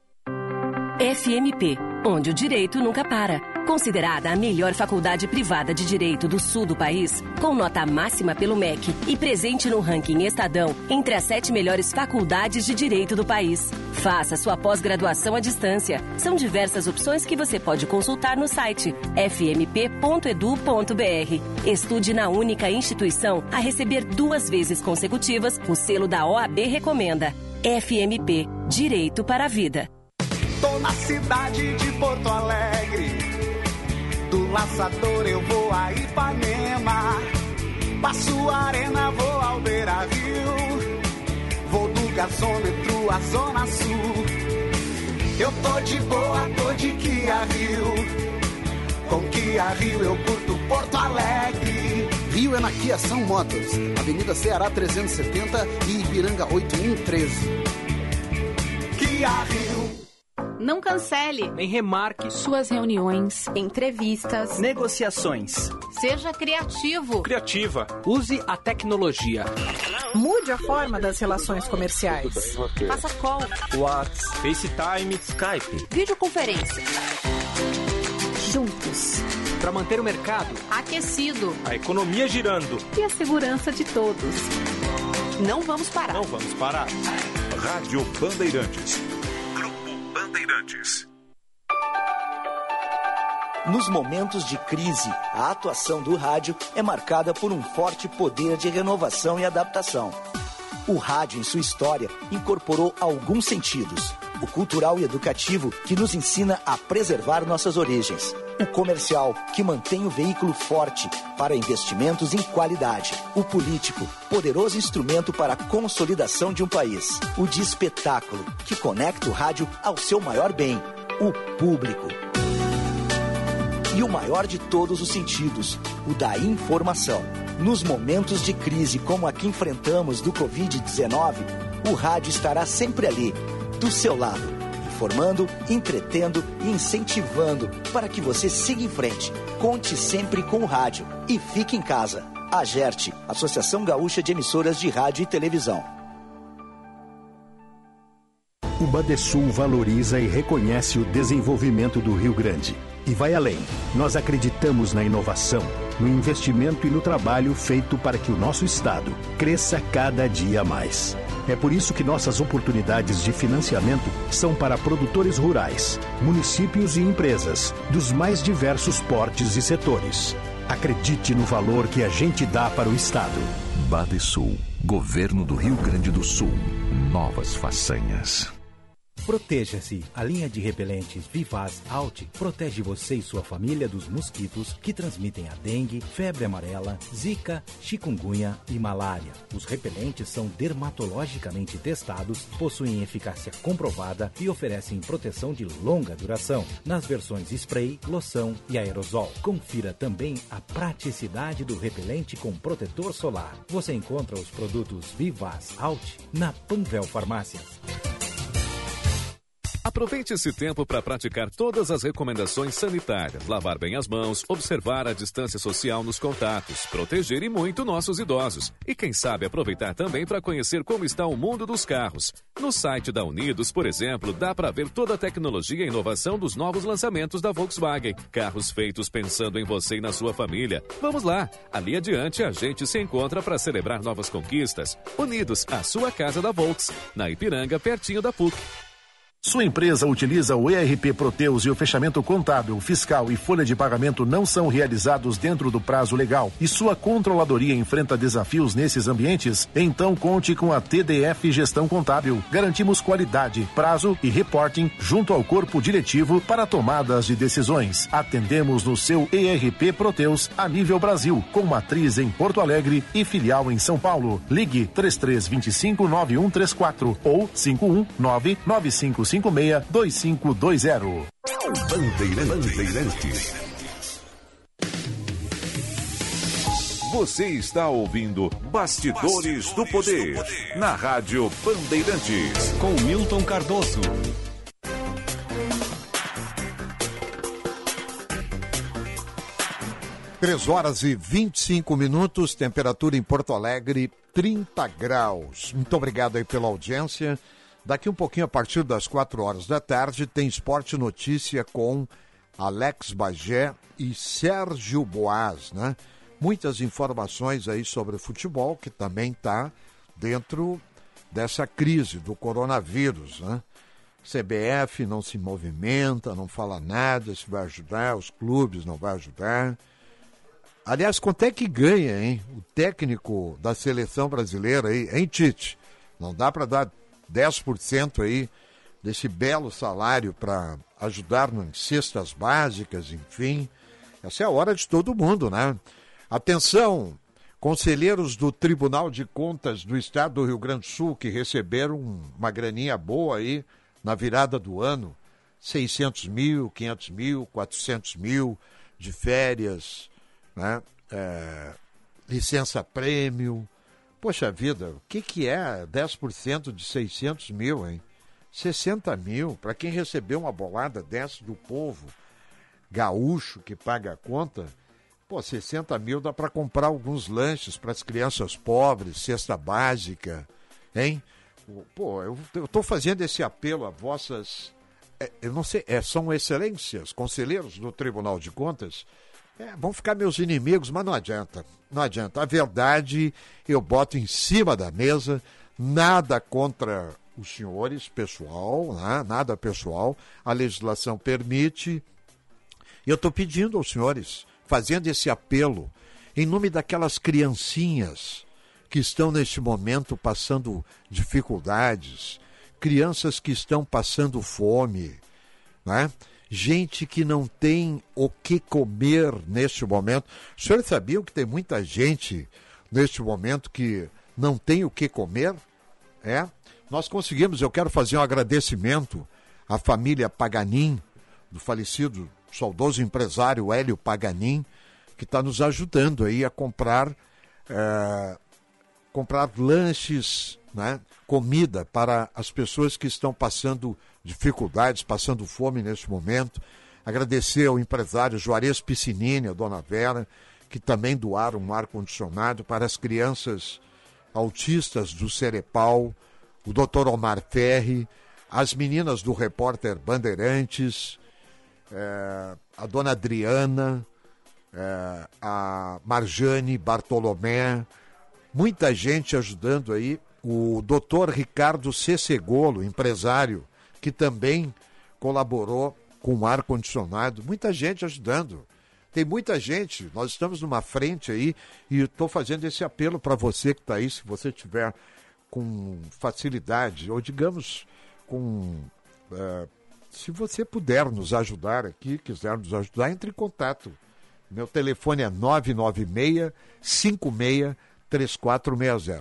FMP, onde o direito nunca para. Considerada a melhor faculdade privada de direito do sul do país, com nota máxima pelo MEC e presente no ranking Estadão entre as 7 melhores faculdades de direito do país. Faça sua pós-graduação à distância. São diversas opções que você pode consultar no site fmp.edu.br. Estude na única instituição a receber 2 vezes consecutivas o selo da OAB Recomenda. FMP, Direito para a Vida. Tô na cidade de Porto Alegre, do Laçador eu vou a Ipanema, passo a Arena, vou ao Beira-Rio, vou do gasômetro à Zona Sul. Eu tô de boa, tô de Kia Rio, com Kia Rio eu curto Porto Alegre. Rio é na Kia São Motors, Avenida Ceará 370 e Ipiranga 8113. Kia Rio. Não cancele, nem remarque suas reuniões, entrevistas, negociações. Seja criativo. Criativa. Use a tecnologia. Mude a forma das relações comerciais. Faça call, WhatsApp, FaceTime, Skype, videoconferência. Juntos. Para manter o mercado aquecido, a economia girando e a segurança de todos. Não vamos parar. Não vamos parar. Rádio Bandeirantes. Bandeirantes. Nos momentos de crise, a atuação do rádio é marcada por um forte poder de renovação e adaptação. O rádio, em sua história, incorporou alguns sentidos. O cultural e educativo, que nos ensina a preservar nossas origens. O comercial, que mantém o veículo forte para investimentos em qualidade. O político, poderoso instrumento para a consolidação de um país. O de espetáculo, que conecta o rádio ao seu maior bem, o público. E o maior de todos os sentidos, o da informação. Nos momentos de crise como a que enfrentamos do Covid-19, o rádio estará sempre ali, do seu lado, informando, entretendo e incentivando para que você siga em frente. Conte sempre com o rádio e fique em casa. AGERT, Associação Gaúcha de Emissoras de Rádio e Televisão. O Badesul valoriza e reconhece o desenvolvimento do Rio Grande. E vai além. Nós acreditamos na inovação, no investimento e no trabalho feito para que o nosso estado cresça cada dia mais. É por isso que nossas oportunidades de financiamento são para produtores rurais, municípios e empresas dos mais diversos portes e setores. Acredite no valor que a gente dá para o estado. Badesul, Governo do Rio Grande do Sul. Novas façanhas. Proteja-se. A linha de repelentes Vivaz Alt protege você e sua família dos mosquitos que transmitem a dengue, febre amarela, zika, chikungunya e malária. Os repelentes são dermatologicamente testados, possuem eficácia comprovada e oferecem proteção de longa duração nas versões spray, loção e aerosol. Confira também a praticidade do repelente com protetor solar. Você encontra os produtos Vivaz Alt na Panvel Farmácias. Aproveite esse tempo para praticar todas as recomendações sanitárias, lavar bem as mãos, observar a distância social nos contatos, proteger e muito nossos idosos. E quem sabe aproveitar também para conhecer como está o mundo dos carros. No site da Unidos, por exemplo, dá para ver toda a tecnologia e inovação dos novos lançamentos da Volkswagen. Carros feitos pensando em você e na sua família. Vamos lá! Ali adiante a gente se encontra para celebrar novas conquistas. Unidos, a sua casa da Volks, na Ipiranga, pertinho da PUC. Sua empresa utiliza o ERP Proteus e o fechamento contábil, fiscal e folha de pagamento não são realizados dentro do prazo legal e sua controladoria enfrenta desafios nesses ambientes? Então conte com a TDF Gestão Contábil. Garantimos qualidade, prazo e reporting junto ao corpo diretivo para tomadas de decisões. Atendemos no seu ERP Proteus a nível Brasil, com matriz em Porto Alegre e filial em São Paulo. Ligue 3325-9134 ou 519-9556-2520. Bandeirantes. Você está ouvindo Bastidores do Poder, na Rádio Bandeirantes. Com Milton Cardoso. Três horas e 25 minutos, temperatura em Porto Alegre, 30 graus. Muito obrigado aí pela audiência. Daqui um pouquinho, a partir das 4 horas da tarde, tem Esporte Notícia com Alex Bagé e Sérgio Boaz, né? Muitas informações aí sobre o futebol, que também está dentro dessa crise do coronavírus, né? CBF não se movimenta, não fala nada, se vai ajudar, os clubes não vai ajudar. Aliás, quanto é que ganha, hein? O técnico da seleção brasileira aí, hein, Tite? Não dá para dar 10% aí desse belo salário para ajudar nas cestas básicas, enfim. Essa é a hora de todo mundo, né? Atenção, conselheiros do Tribunal de Contas do Estado do Rio Grande do Sul que receberam uma graninha boa aí na virada do ano, 600 mil, 500 mil, 400 mil de férias, né? Licença prêmio. Poxa vida, o que é 10% de 600 mil, hein? 60 mil, para quem recebeu uma bolada dessa do povo gaúcho que paga a conta, pô, 60 mil dá para comprar alguns lanches para as crianças pobres, cesta básica, hein? Pô, eu estou fazendo esse apelo a vossas, eu não sei, são excelências, conselheiros do Tribunal de Contas, vão ficar meus inimigos, mas não adianta. Não adianta. A verdade eu boto em cima da mesa, nada contra os senhores, pessoal, né? Nada pessoal. A legislação permite. Eu estou pedindo aos senhores, fazendo esse apelo, em nome daquelas criancinhas que estão neste momento passando dificuldades, crianças que estão passando fome, né? Gente que não tem o que comer neste momento. Os senhores sabiam que tem muita gente neste momento que não tem o que comer? Nós conseguimos, eu quero fazer um agradecimento à família Paganin, do falecido, saudoso empresário Hélio Paganin, que está nos ajudando aí a comprar lanches, né? Comida para as pessoas que estão passando dificuldades, passando fome neste momento. Agradecer ao empresário Juarez Piscinini, a dona Vera, que também doaram um ar-condicionado para as crianças autistas do Cerepal, o Dr. Omar Ferri, as meninas do Repórter Bandeirantes, a dona Adriana, a Marjane Bartolomé, muita gente ajudando aí, o Dr. Ricardo Cecegolo, empresário, que também colaborou com o ar-condicionado, muita gente ajudando. Tem muita gente, nós estamos numa frente aí e estou fazendo esse apelo para você que está aí, se você tiver com facilidade, ou digamos com Se você puder nos ajudar aqui, quiser nos ajudar, entre em contato. Meu telefone é 996-56-3460.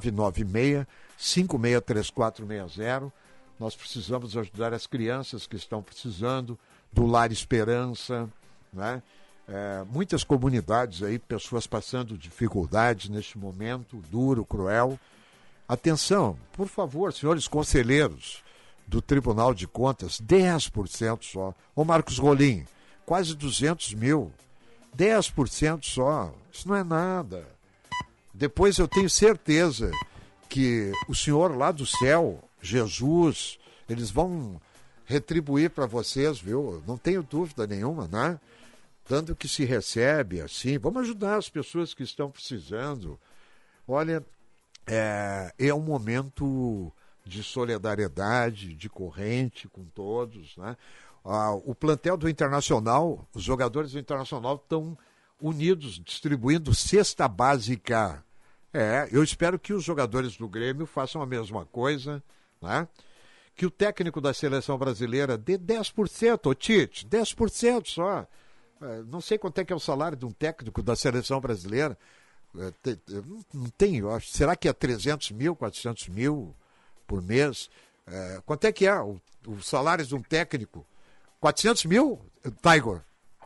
996-56-3460. Nós precisamos ajudar as crianças que estão precisando do Lar Esperança, né? Muitas comunidades aí, pessoas passando dificuldades neste momento duro, cruel. Atenção, por favor, senhores conselheiros do Tribunal de Contas, 10% só. Ô Marcos Rolim, quase 200 mil. 10% só. Isso não é nada. Depois eu tenho certeza que o Senhor lá do céu, Jesus, eles vão retribuir para vocês, viu? Não tenho dúvida nenhuma, né? Tanto que se recebe assim. Vamos ajudar as pessoas que estão precisando. Olha, é um momento de solidariedade, de corrente com todos, né? O plantel do Internacional, os jogadores do Internacional estão unidos, distribuindo cesta básica. Eu espero que os jogadores do Grêmio façam a mesma coisa, né? Que o técnico da seleção brasileira dê 10%, ô Tite, 10% só. Não sei quanto é que é o salário de um técnico da seleção brasileira. Não tenho, acho. Será que é 300 mil, 400 mil por mês? Quanto é que é o salário de um técnico? 400 mil, Tiger?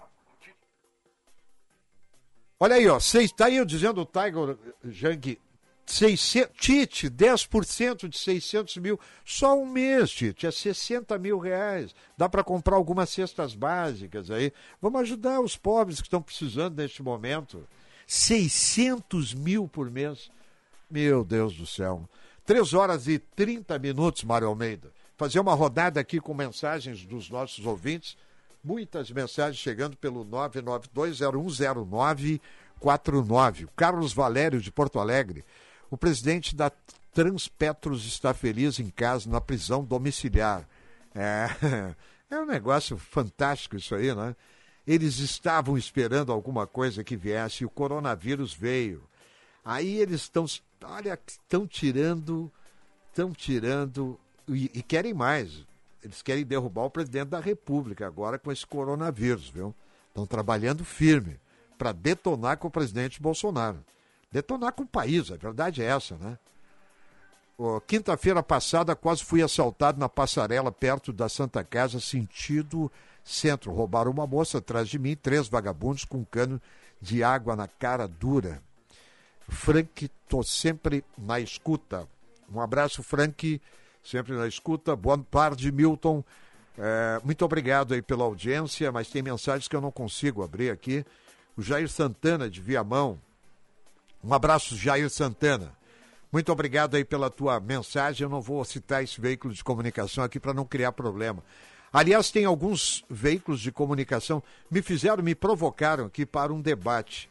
Olha aí, ó. Tá aí eu dizendo o Tiger, Jang, Tite, 10% de 600 mil. Só um mês, Tite, é 60 mil reais. Dá para comprar algumas cestas básicas aí. Vamos ajudar os pobres que estão precisando neste momento. 600 mil por mês. Meu Deus do céu. 3h30, Mário Almeida. Fazer uma rodada aqui com mensagens dos nossos ouvintes. Muitas mensagens chegando pelo 992010949. O Carlos Valério, de Porto Alegre. O presidente da Transpetros está feliz em casa, na prisão domiciliar. É um negócio fantástico isso aí, né? Eles estavam esperando alguma coisa que viesse e o coronavírus veio. Aí eles estão tirando e querem mais. Eles querem derrubar o presidente da República agora com esse coronavírus, viu? Estão trabalhando firme para detonar com o presidente Bolsonaro. Detonar com o país, a verdade é essa, né? Quinta-feira passada quase fui assaltado na passarela perto da Santa Casa, sentido centro. Roubaram uma moça atrás de mim, 3 vagabundos com um cano de água na cara dura. Frank, tô sempre na escuta. Um abraço, Frank, sempre na escuta. Boa tarde, Milton. Muito obrigado aí pela audiência, mas tem mensagens que eu não consigo abrir aqui. O Jair Santana, de Viamão. Um abraço, Jair Santana. Muito obrigado aí pela tua mensagem. Eu não vou citar esse veículo de comunicação aqui para não criar problema. Aliás, tem alguns veículos de comunicação me provocaram aqui para um debate.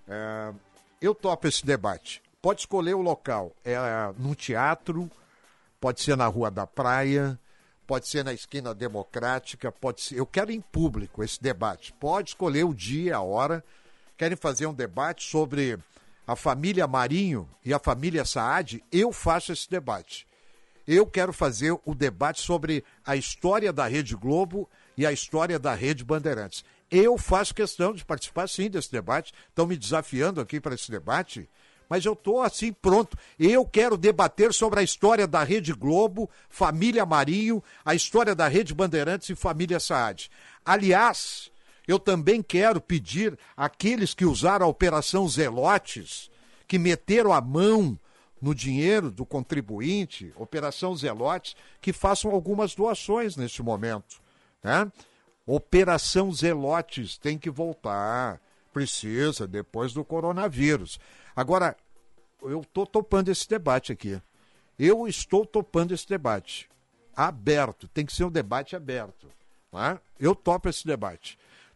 Eu topo esse debate. Pode escolher o local. No teatro, pode ser na Rua da Praia, pode ser na Esquina Democrática, pode ser. Eu quero em público esse debate. Pode escolher o dia, a hora. Querem fazer um debate sobre a família Marinho e a família Saad? Eu faço esse debate. Eu quero fazer o debate sobre a história da Rede Globo e a história da Rede Bandeirantes. Eu faço questão de participar, sim, desse debate. Estão me desafiando aqui para esse debate, mas eu estou, assim, pronto. Eu quero debater sobre a história da Rede Globo, família Marinho, a história da Rede Bandeirantes e família Saad. Aliás, eu também quero pedir àqueles que usaram a Operação Zelotes, que meteram a mão no dinheiro do contribuinte, Operação Zelotes, que façam algumas doações neste momento, né? Operação Zelotes tem que voltar, precisa, depois do coronavírus. Agora, eu estou topando esse debate aqui. Eu estou topando esse debate. Aberto, tem que ser um debate aberto. Né? Eu topo esse debate.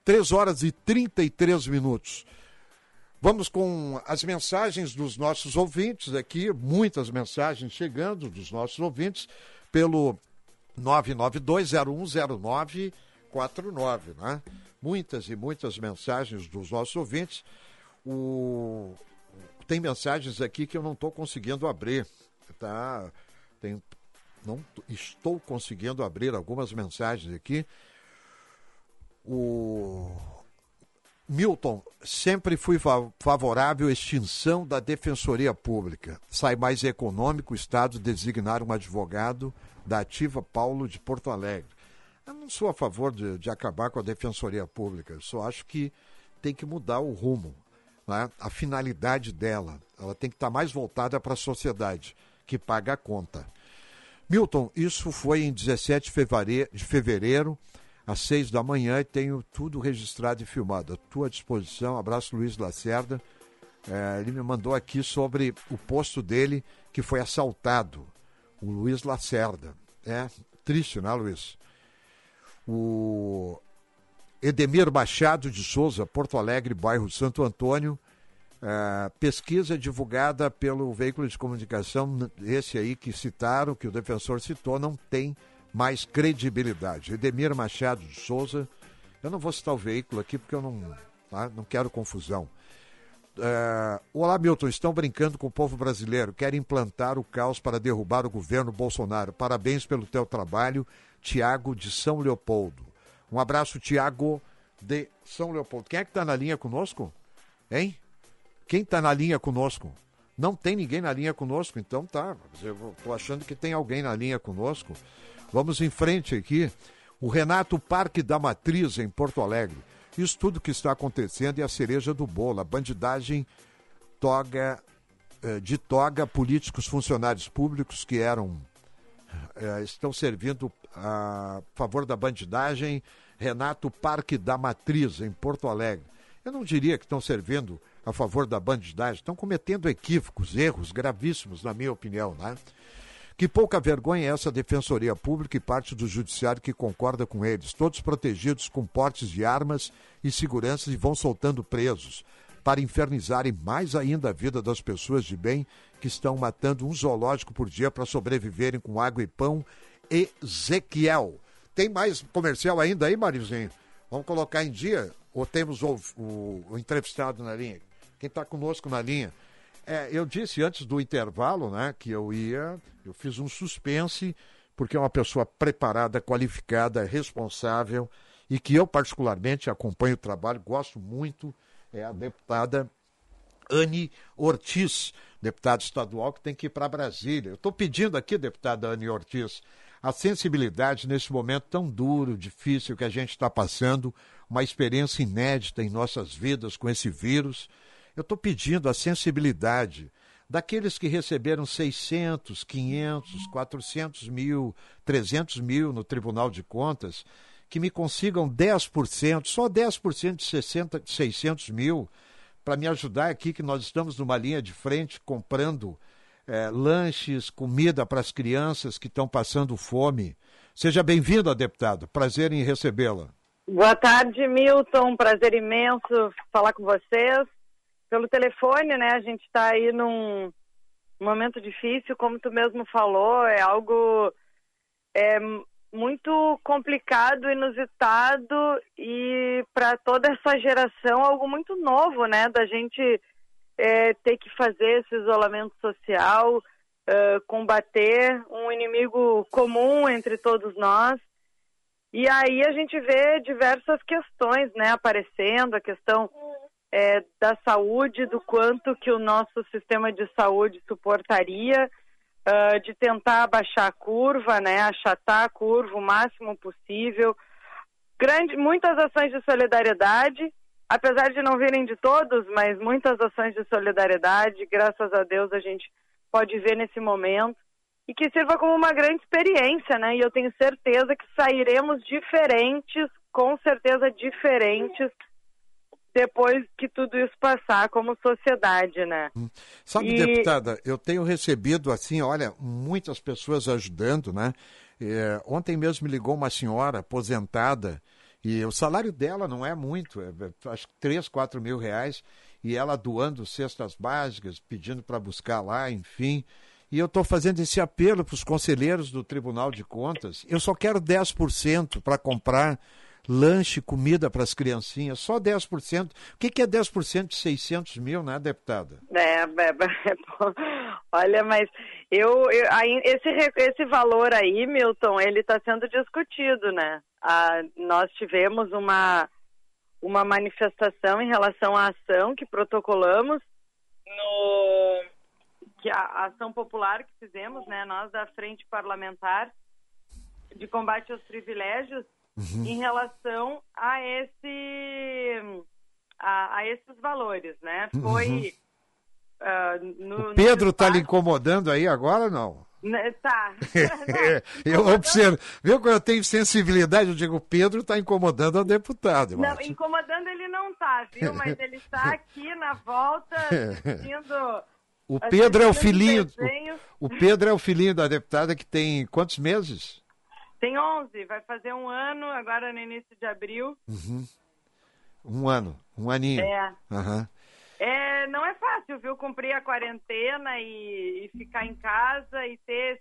3h33. Vamos com as mensagens dos nossos ouvintes aqui, muitas mensagens chegando dos nossos ouvintes pelo 992010949, né? Muitas e muitas mensagens dos nossos ouvintes. Tem mensagens aqui que eu não estou conseguindo abrir, tá? não estou conseguindo abrir algumas mensagens aqui. O Milton, sempre fui favorável à extinção da Defensoria Pública. Sai mais econômico o Estado designar um advogado da Ativa Paulo de Porto Alegre. Eu não sou a favor de acabar com a Defensoria Pública, eu só acho que tem que mudar o rumo, né? A finalidade dela. Ela tem que estar mais voltada para a sociedade, que paga a conta. Milton, isso foi em 17 de fevereiro, às 6 da manhã, e tenho tudo registrado e filmado. À tua disposição. Abraço, Luiz Lacerda. Ele me mandou aqui sobre o posto dele, que foi assaltado. O Luiz Lacerda. É triste, né, Luiz? O Edemir Machado de Souza, Porto Alegre, bairro Santo Antônio. Pesquisa divulgada pelo veículo de comunicação, esse aí que citaram, que o defensor citou, não tem mais credibilidade. Edemir Machado de Souza, eu não vou citar o veículo aqui porque eu não quero confusão. Olá, Milton, estão brincando com o povo brasileiro, querem implantar o caos para derrubar o governo Bolsonaro. Parabéns pelo teu trabalho, Tiago de São Leopoldo. Um abraço, Tiago de São Leopoldo. Quem é que está na linha conosco? Hein? Quem está na linha conosco? Não tem ninguém na linha conosco, então tá. Eu estou achando que tem alguém na linha conosco. Vamos em frente aqui. O Renato Parque da Matriz, em Porto Alegre. Isso tudo que está acontecendo é a cereja do bolo. A bandidagem de toga políticos funcionários públicos que estão servindo a favor da bandidagem. Renato Parque da Matriz, em Porto Alegre. Eu não diria que estão servindo a favor da bandidagem, estão cometendo equívocos, erros gravíssimos, na minha opinião, né? Que pouca vergonha é essa Defensoria Pública e parte do Judiciário que concorda com eles, todos protegidos com portes de armas e seguranças e vão soltando presos, para infernizarem mais ainda a vida das pessoas de bem que estão matando um zoológico por dia para sobreviverem com água e pão. Ezequiel. Tem mais comercial ainda aí, Marizinho? Vamos colocar em dia? Ou temos o entrevistado na linha? Quem está conosco na linha? Eu disse antes do intervalo, né, que eu fiz um suspense, porque é uma pessoa preparada, qualificada, responsável, e que eu particularmente acompanho o trabalho, gosto muito, é a deputada Anne Ortiz, deputada estadual, que tem que ir para Brasília. Eu estou pedindo aqui, deputada Anne Ortiz, a sensibilidade nesse momento tão duro, difícil que a gente está passando, uma experiência inédita em nossas vidas com esse vírus. Eu estou pedindo a sensibilidade daqueles que receberam 600, 500, 400 mil, 300 mil no Tribunal de Contas, que me consigam 10%, só 10% de 600 mil, para me ajudar aqui, que nós estamos numa linha de frente comprando lanches, comida para as crianças que estão passando fome. Seja bem-vinda, deputada. Prazer em recebê-la. Boa tarde, Milton. Prazer imenso falar com vocês. Pelo telefone, né? A gente está aí num momento difícil, como tu mesmo falou, é algo muito complicado, inusitado e para toda essa geração algo muito novo, né? Da gente ter que fazer esse isolamento social, combater um inimigo comum entre todos nós. E aí a gente vê diversas questões, né, aparecendo, a questão da saúde, do quanto que o nosso sistema de saúde suportaria, de tentar abaixar a curva, né, achatar a curva o máximo possível. Muitas ações de solidariedade, apesar de não virem de todos, mas muitas ações de solidariedade, graças a Deus a gente pode ver nesse momento, e que sirva como uma grande experiência, né, e eu tenho certeza que sairemos diferentes, com certeza diferentes, depois que tudo isso passar como sociedade, né? Sabe, deputada, eu tenho recebido, assim, olha, muitas pessoas ajudando, né? Ontem mesmo me ligou uma senhora aposentada e o salário dela não é muito, acho que 3, 4 mil reais, e ela doando cestas básicas, pedindo para buscar lá, enfim. E eu estou fazendo esse apelo para os conselheiros do Tribunal de Contas. Eu só quero 10% para comprar lanche, comida para as criancinhas, só 10%. O que é 10% de 600 mil, né, deputada? Olha, mas esse valor aí, Milton, ele está sendo discutido, né? Nós tivemos uma manifestação em relação à ação que protocolamos, que a ação popular que fizemos, né, nós da Frente Parlamentar de Combate aos Privilégios, em relação a esses valores, né? Foi... o Pedro está lhe incomodando aí agora ou não? Tá. Eu observo. Viu que eu tenho sensibilidade? Eu digo, o Pedro está incomodando a deputada. Não, incomodando ele não está, viu? Mas ele está aqui na volta discutindo... O Pedro é o filhinho... O Pedro é o filhinho da deputada que tem quantos meses? Tem 11, vai fazer 1 ano, agora no início de abril. 1 ano, 1 aninho. Não é fácil, viu, cumprir a quarentena e ficar em casa e ter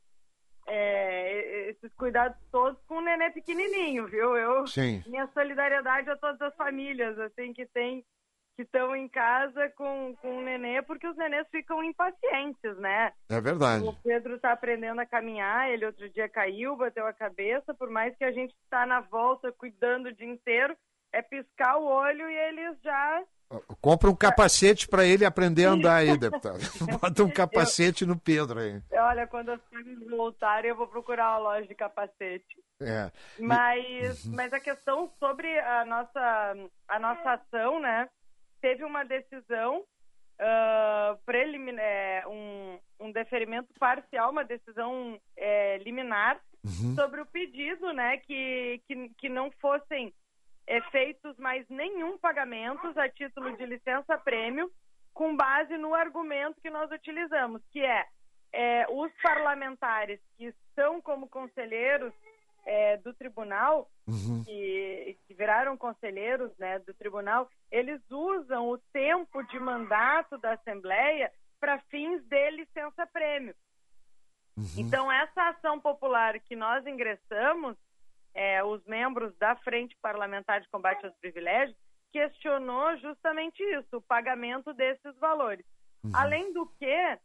esses cuidados todos com o nenê pequenininho, viu? Minha solidariedade a todas as famílias, assim, que estão em casa com o nenê, porque os nenês ficam impacientes, né? É verdade. O Pedro está aprendendo a caminhar, ele outro dia caiu, bateu a cabeça, por mais que a gente está na volta cuidando o dia inteiro, é piscar o olho e eles já... Compra um capacete para ele aprender a andar aí, deputado. Bota um capacete no Pedro aí. Olha, quando as coisas voltarem, eu vou procurar uma loja de capacete. Mas a questão sobre a nossa ação, né? Teve uma decisão preliminar, um deferimento parcial, uma decisão liminar sobre o pedido, né? Que não fossem feitos mais nenhum pagamento a título de licença-prêmio, com base no argumento que nós utilizamos, que os parlamentares que estão como conselheiros do tribunal, que viraram conselheiros, né, do tribunal, eles usam o tempo de mandato da Assembleia para fins de licença-prêmio. Então, essa ação popular que nós ingressamos, os membros da Frente Parlamentar de Combate aos Privilégios, questionou justamente isso, o pagamento desses valores. Além do que,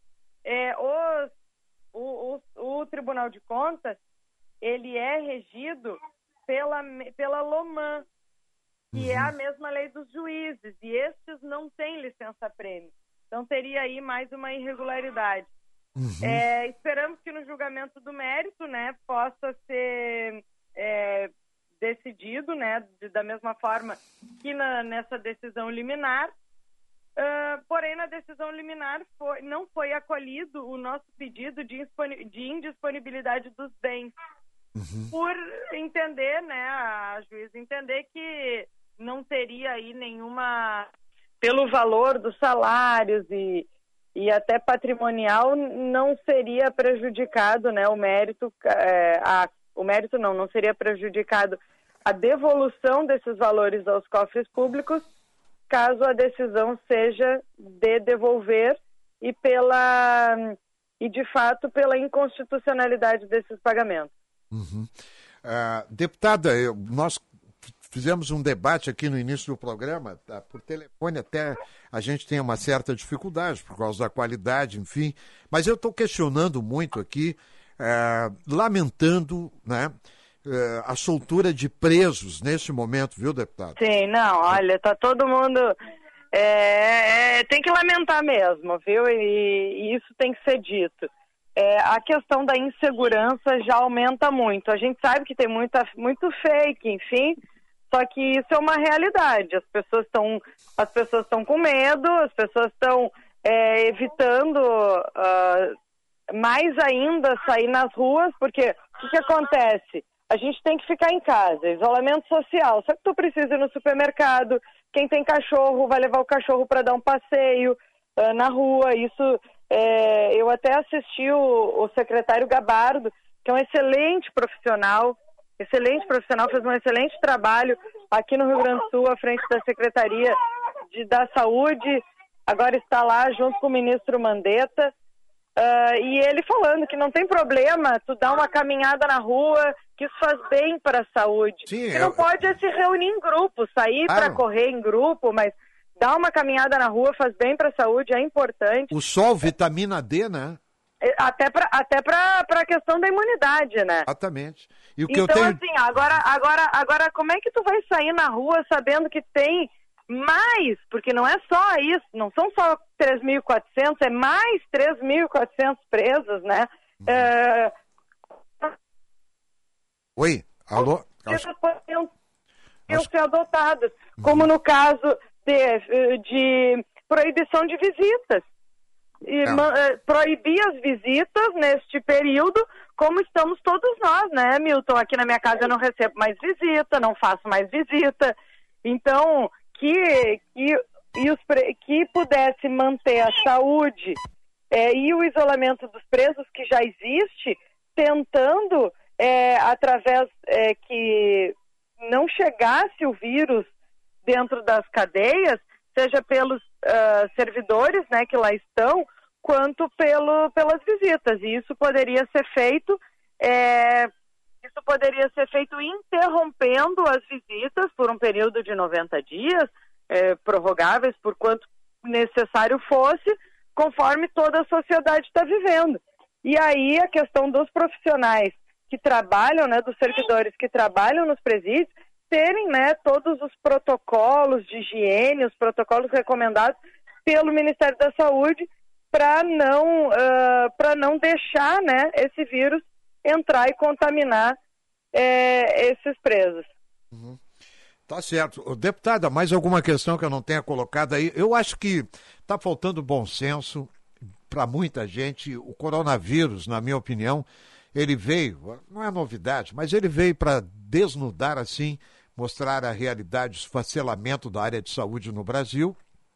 o Tribunal de Contas, ele é regido pela LOMAN, que é a mesma lei dos juízes, e estes não têm licença-prêmio. Então, teria aí mais uma irregularidade. Esperamos que no julgamento do mérito, né, possa ser decidido, né, da mesma forma que nessa decisão liminar, porém na decisão liminar não foi acolhido o nosso pedido de indisponibilidade dos bens, por entender, né, a juíza entender que não teria aí nenhuma, pelo valor dos salários e até patrimonial, não seria prejudicado, né, o mérito, o mérito não seria prejudicado a devolução desses valores aos cofres públicos, caso a decisão seja de devolver e de fato pela inconstitucionalidade desses pagamentos. Deputada, nós fizemos um debate aqui no início do programa, por telefone até a gente tem uma certa dificuldade por causa da qualidade, enfim, mas eu estou questionando muito aqui, lamentando, né, a soltura de presos neste momento, viu, deputado? Sim, não, olha, tá todo mundo... tem que lamentar mesmo, viu? E isso tem que ser dito. A questão da insegurança já aumenta muito. A gente sabe que tem muito fake, enfim, só que isso é uma realidade. As pessoas estão com medo, as pessoas estão evitando mais ainda sair nas ruas, porque o que acontece? A gente tem que ficar em casa, isolamento social. Só que tu precisa ir no supermercado, quem tem cachorro vai levar o cachorro para dar um passeio na rua. Isso, eu até assisti o secretário Gabardo, que é um excelente profissional, fez um excelente trabalho aqui no Rio Grande do Sul, à frente da Secretaria da Saúde, agora está lá junto com o ministro Mandetta. E ele falando que não tem problema tu dar uma caminhada na rua, que isso faz bem para a saúde. Você não pode se reunir em grupo, sair para correr em grupo, mas dar uma caminhada na rua faz bem para a saúde, é importante. O sol, vitamina D, né? Até para a questão da imunidade, né? Exatamente. E o que então, eu tenho... assim, agora, como é que tu vai sair na rua sabendo que tem mais? Porque não é só isso, não são só 3.400, é mais 3.400 presos, né? Oi, alô? Poderiam ser adotadas, como no caso de proibição de visitas. E proibir as visitas neste período, como estamos todos nós, né, Milton? Aqui na minha casa eu não recebo mais visita, não faço mais visita. Então, que pudesse manter a saúde e o isolamento dos presos, que já existe, tentando, através que não chegasse o vírus dentro das cadeias, seja pelos servidores, né, que lá estão, quanto pelas visitas. E isso poderia ser feito interrompendo as visitas por um período de 90 dias, prorrogáveis por quanto necessário fosse, conforme toda a sociedade está vivendo. E aí a questão dos profissionais que trabalham, né, dos servidores que trabalham nos presídios, terem, né, todos os protocolos de higiene, os protocolos recomendados pelo Ministério da Saúde para não deixar, né, esse vírus entrar e contaminar esses presos. Uhum. Tá certo. Deputada, mais alguma questão que eu não tenha colocado aí? Eu acho que está faltando bom senso para muita gente. O coronavírus, na minha opinião, ele veio, não é novidade, mas ele veio para desnudar, assim, mostrar a realidade, o esfacelamento da área de saúde no Brasil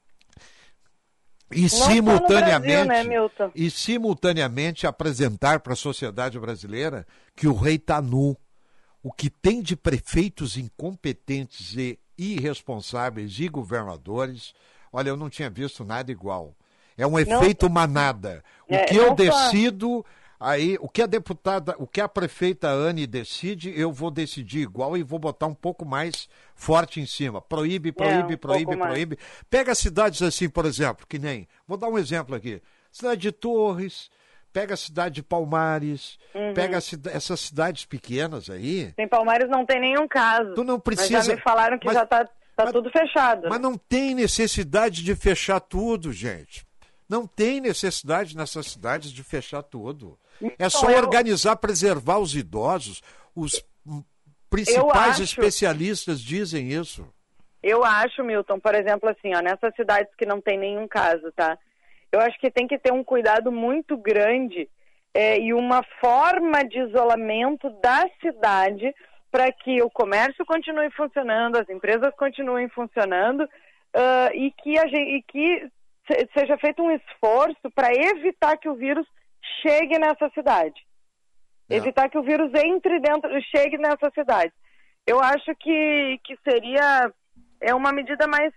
e simultaneamente, Brasil, né, e simultaneamente apresentar para a sociedade brasileira que o rei está nu. O que tem de prefeitos incompetentes e irresponsáveis e governadores, olha, eu não tinha visto nada igual. É um efeito manada. O que eu decido... Aí, o que a prefeita Anne decide, eu vou decidir igual e vou botar um pouco mais forte em cima. Proíbe. Pega cidades assim, por exemplo, que nem... Vou dar um exemplo aqui. Cidade de Torres, pega a cidade de Palmares, pega essas cidades pequenas aí. Em Palmares não tem nenhum caso. Tu não precisa... Mas já me falaram que já está tudo fechado. Mas não tem necessidade de fechar tudo, gente. Não tem necessidade nessas cidades de fechar tudo. É só organizar, preservar os idosos. Os principais especialistas dizem isso. Eu acho, Milton, por exemplo, assim, ó, nessas cidades que não tem nenhum caso, tá? Eu acho que tem que ter um cuidado muito grande e uma forma de isolamento da cidade para que o comércio continue funcionando, as empresas continuem funcionando e que seja feito um esforço para evitar que o vírus chegue nessa cidade. Evitar que o vírus chegue nessa cidade. Eu acho que seria uma medida mais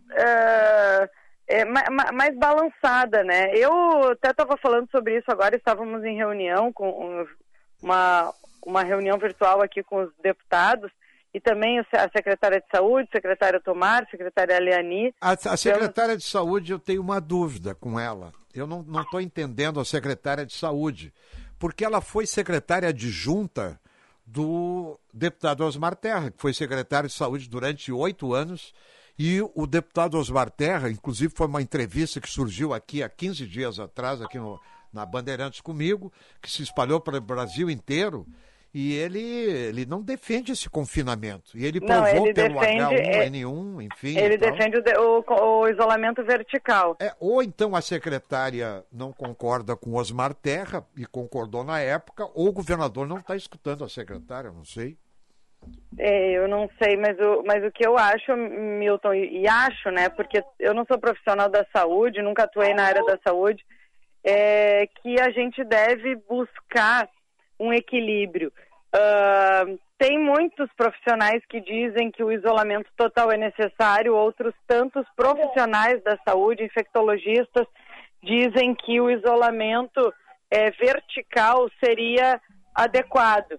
balançada, né? Eu até estava falando sobre isso agora, estávamos em reunião, com uma reunião virtual aqui com os deputados, e também a secretária de Saúde, secretária Tomar, secretária Leani. A secretária de Saúde, eu tenho uma dúvida com ela. Eu não estou entendendo a secretária de Saúde, porque ela foi secretária adjunta do deputado Osmar Terra, que foi secretário de Saúde durante 8 anos, e o deputado Osmar Terra, inclusive foi uma entrevista que surgiu aqui há 15 dias atrás, aqui na Bandeirantes comigo, que se espalhou para o Brasil inteiro, e ele não defende esse confinamento. E ele provou pelo H1N1, enfim. Ele defende o isolamento vertical. Ou então a secretária não concorda com Osmar Terra, e concordou na época, ou o governador não está escutando a secretária, não sei. Eu não sei, mas o que eu acho, Milton, e acho, né, porque eu não sou profissional da saúde, nunca atuei na área da saúde, é que a gente deve buscar um equilíbrio. Tem muitos profissionais que dizem que o isolamento total é necessário, outros tantos profissionais da saúde, infectologistas, dizem que o isolamento vertical seria adequado,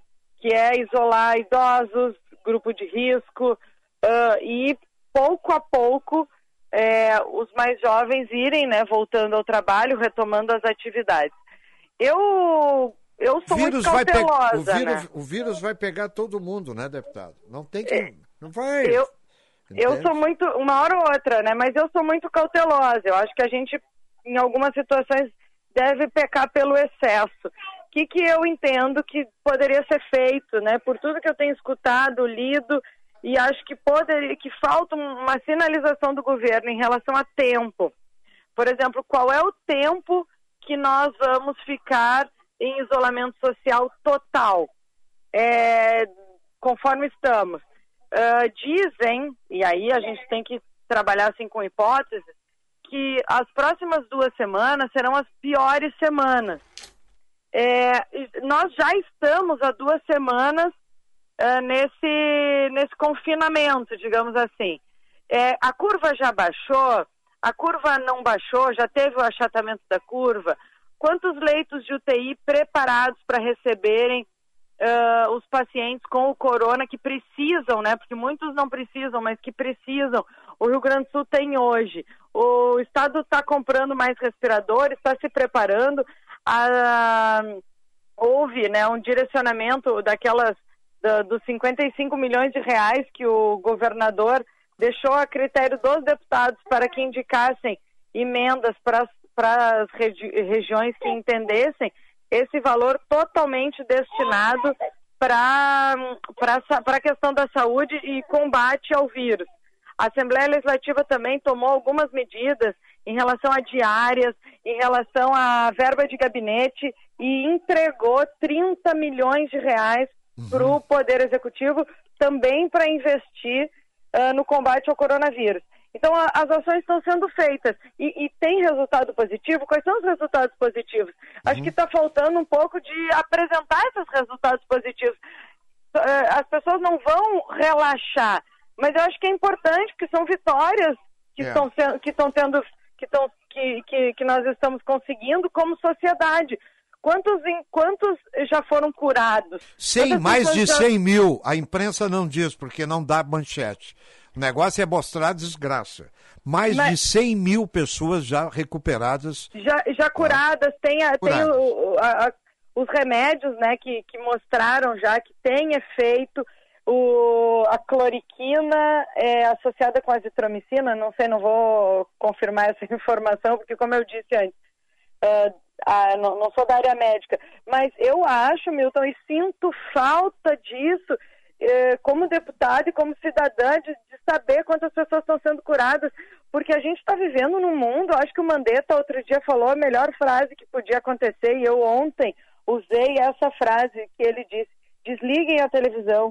que é isolar idosos, grupo de risco, e pouco a pouco os mais jovens irem, né, voltando ao trabalho, retomando as atividades. Eu sou muito cautelosa, né? O vírus vai pegar todo mundo, né, deputado? Não tem que... Não vai... Eu sou muito... Uma hora ou outra, né? Mas eu sou muito cautelosa. Eu acho que a gente, em algumas situações, deve pecar pelo excesso. O que eu entendo que poderia ser feito, né? Por tudo que eu tenho escutado, lido, e acho que falta uma sinalização do governo em relação a tempo. Por exemplo, qual é o tempo que nós vamos ficar em isolamento social total, conforme estamos. Dizem, e aí a gente tem que trabalhar assim com hipóteses, que as próximas 2 semanas serão as piores semanas. Nós já estamos há 2 semanas nesse confinamento, digamos assim. A curva já baixou, a curva não baixou, já teve o achatamento da curva. Quantos leitos de UTI preparados para receberem os pacientes com o corona que precisam, né? Porque muitos não precisam, mas que precisam. O Rio Grande do Sul tem hoje. O Estado está comprando mais respiradores, está se preparando. Houve, né, um direcionamento dos 55 milhões de reais que o governador deixou a critério dos deputados para que indicassem emendas para as regiões que entendessem, esse valor totalmente destinado para a questão da saúde e combate ao vírus. A Assembleia Legislativa também tomou algumas medidas em relação a diárias, em relação à verba de gabinete e entregou 30 milhões de reais para o Poder Executivo também para investir no combate ao coronavírus. Então, as ações estão sendo feitas e tem resultado positivo. Quais são os resultados positivos? Acho que está faltando um pouco de apresentar esses resultados positivos. As pessoas não vão relaxar, mas eu acho que é importante, porque são vitórias que nós estamos conseguindo como sociedade. Quantos já foram curados? Mais de 100 mil. A imprensa não diz, porque não dá manchete. O negócio é mostrar a desgraça. Mais de 100 mil pessoas já recuperadas. Já curadas. Tem os remédios, né, que mostraram já que tem efeito. A cloriquina é associada com a azitromicina. Não sei, não vou confirmar essa informação, porque como eu disse antes, não sou da área médica. Mas eu acho, Milton, e sinto falta disso como deputada e como cidadã de saber quantas pessoas estão sendo curadas, porque a gente está vivendo num mundo, acho que o Mandetta outro dia falou a melhor frase que podia acontecer, e eu ontem usei essa frase que ele disse: desliguem a televisão,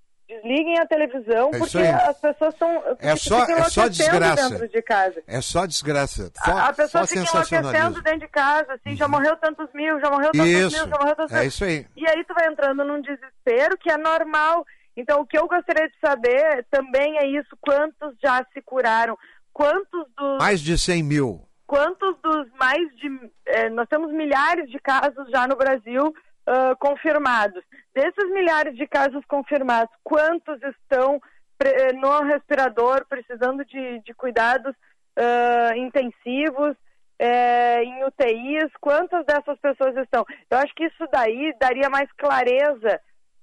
porque as pessoas estão só desgraça dentro de casa. É só desgraça. A pessoa fica enlouquecendo dentro de casa, assim, já morreu tantos mil, já morreu tantos mil, já morreu tantos mil. É isso aí. E aí tu vai entrando num desespero que é normal. Então, o que eu gostaria de saber também é isso: quantos já se curaram? Mais de 100 mil. Quantos dos nós temos milhares de casos já no Brasil confirmados. Desses milhares de casos confirmados, quantos estão no respirador, precisando de cuidados intensivos, em UTIs? Quantas dessas pessoas estão? Eu acho que isso daí daria mais clareza.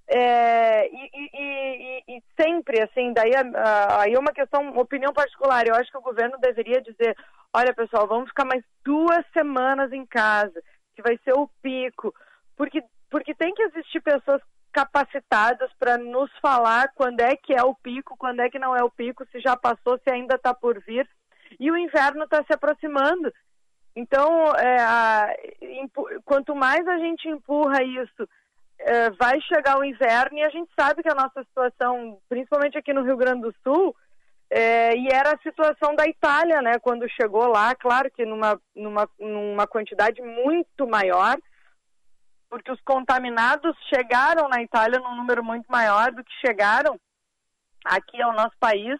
E sempre, assim, daí aí é uma questão, opinião particular. Eu acho que o governo deveria dizer: olha, pessoal, vamos ficar mais 2 semanas em casa, que vai ser o pico, porque tem que existir pessoas capacitadas para nos falar quando é que é o pico, quando é que não é o pico, se já passou, se ainda está por vir. E o inverno está se aproximando. Então, quanto mais a gente empurra isso, vai chegar o inverno, e a gente sabe que a nossa situação, principalmente aqui no Rio Grande do Sul, e era a situação da Itália, né, quando chegou lá, claro que numa quantidade muito maior, porque os contaminados chegaram na Itália num número muito maior do que chegaram aqui ao nosso país,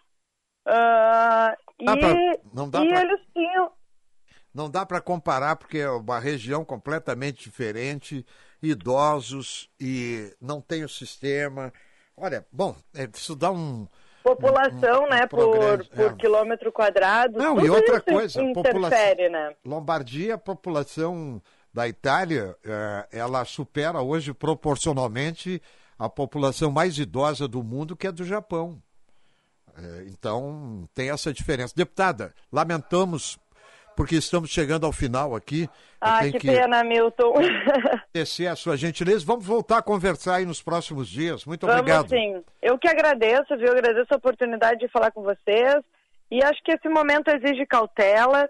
eles tinham... Não dá para comparar, porque é uma região completamente diferente, idosos e não tem o sistema. Olha, bom, isso dá população, né, por quilômetro quadrado. Não, e outra coisa, interfere, né? Lombardia, a população da Itália, ela supera hoje proporcionalmente a população mais idosa do mundo, que é do Japão. Então, tem essa diferença. Deputada, lamentamos, porque estamos chegando ao final aqui. Que pena, Milton. Agradecer a sua gentileza. Vamos voltar a conversar aí nos próximos dias. Muito obrigado. Sim. Eu que agradeço, viu? Agradeço a oportunidade de falar com vocês. E acho que esse momento exige cautela.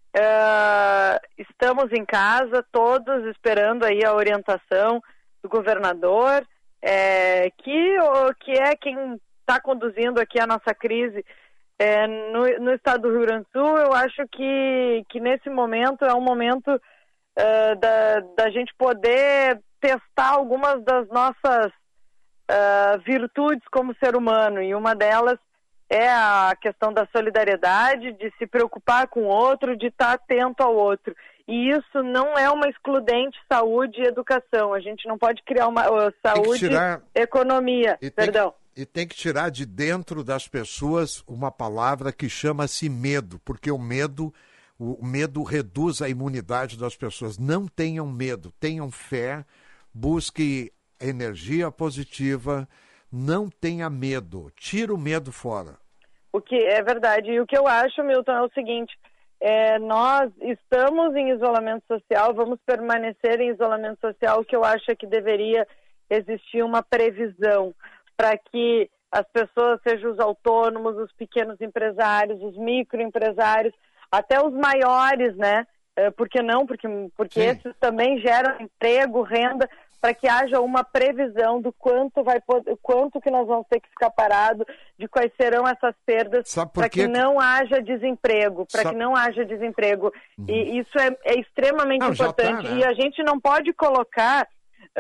Estamos em casa, todos esperando aí a orientação do governador, que é quem está conduzindo aqui a nossa crise no estado do Rio Grande do Sul. Eu acho que nesse momento é um momento da gente poder testar algumas das nossas virtudes como ser humano, e uma delas é a questão da solidariedade, de se preocupar com o outro, de estar atento ao outro. E isso não é uma excludente saúde e educação. A gente não pode criar uma saúde, economia, perdão. E tem que tirar de dentro das pessoas uma palavra que chama-se medo, porque o medo reduz a imunidade das pessoas. Não tenham medo, tenham fé, busque energia positiva, não tenha medo, tira o medo fora. O que é verdade. E o que eu acho, Milton, é o seguinte, nós estamos em isolamento social, vamos permanecer em isolamento social. O que eu acho é que deveria existir uma previsão para que as pessoas, sejam os autônomos, os pequenos empresários, os microempresários, até os maiores, né? Por que não? Porque esses também geram emprego, renda, para que haja uma previsão do quanto que nós vamos ter que ficar parado, de quais serão essas perdas, para que não haja desemprego, E isso é extremamente importante. Tá, né? E a gente não pode colocar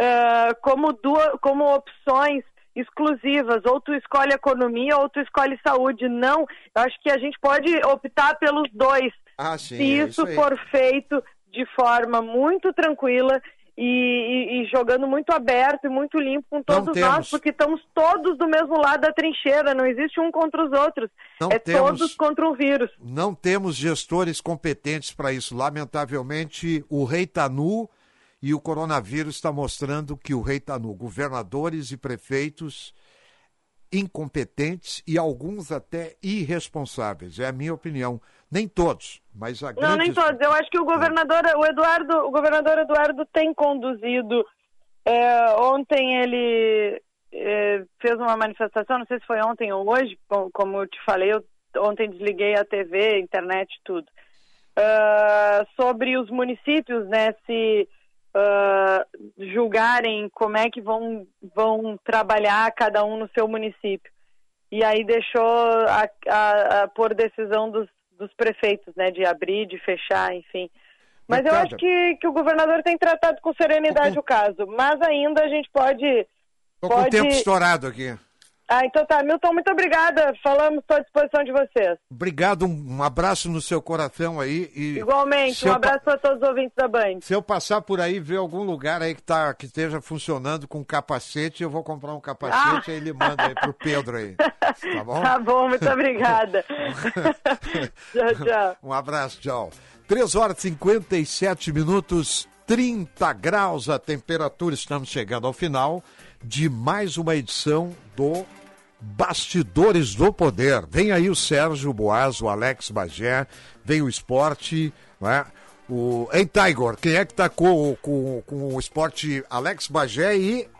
como opções exclusivas, ou tu escolhe economia ou tu escolhe saúde. Não, eu acho que a gente pode optar pelos dois, se isso for feito de forma muito tranquila e jogando muito aberto e muito limpo com todos nós, porque estamos todos do mesmo lado da trincheira, não existe um contra os outros, todos contra um vírus. Não temos gestores competentes para isso. Lamentavelmente, o rei está nu. E o coronavírus está mostrando que o rei está nu. Governadores e prefeitos incompetentes e alguns até irresponsáveis. É a minha opinião. Nem todos, mas a grande... Não, nem todos. Eu acho que o governador Eduardo tem conduzido. Ontem ele fez uma manifestação, não sei se foi ontem ou hoje, como eu te falei, ontem desliguei a TV, a internet, tudo. Sobre os municípios, né, se... julgarem como é que vão trabalhar cada um no seu município. E aí deixou por decisão dos prefeitos, né, de abrir, de fechar, enfim. Mas eu acho que o governador tem tratado com serenidade o caso. Mas ainda a gente pode... Estou com o tempo estourado aqui. Então tá. Milton, muito obrigada. Estou à disposição de vocês. Obrigado, um abraço no seu coração aí. Igualmente, um abraço para todos os ouvintes da Band. Se eu passar por aí e ver algum lugar aí que esteja funcionando com capacete, eu vou comprar um capacete e ele manda aí pro Pedro aí. Tá bom? Tá bom, muito obrigada. Tchau. Um abraço, tchau. 3h57, 30 graus a temperatura. Estamos chegando ao final de mais uma edição do Bastidores do Poder. Vem aí o Sérgio Boas, o Alex Bagé, vem o esporte, né? Em Tiger, quem é que tá com o esporte? Alex Bagé e...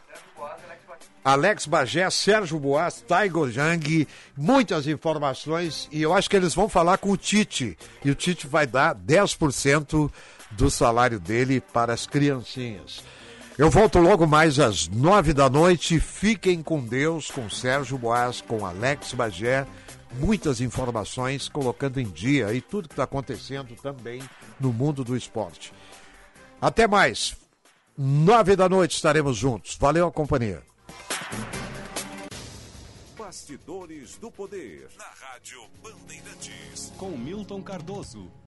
Alex Bagé, Sérgio Boas, Tiger Jang, muitas informações, e eu acho que eles vão falar com o Tite, e o Tite vai dar 10% do salário dele para as criancinhas. Eu volto logo mais às 21h. Fiquem com Deus, com Sérgio Boas, com Alex Bagé. Muitas informações colocando em dia e tudo que está acontecendo também no mundo do esporte. Até mais. 21h estaremos juntos. Valeu a companhia. Bastidores do Poder. Na Rádio Bandeirantes. Com Milton Cardoso.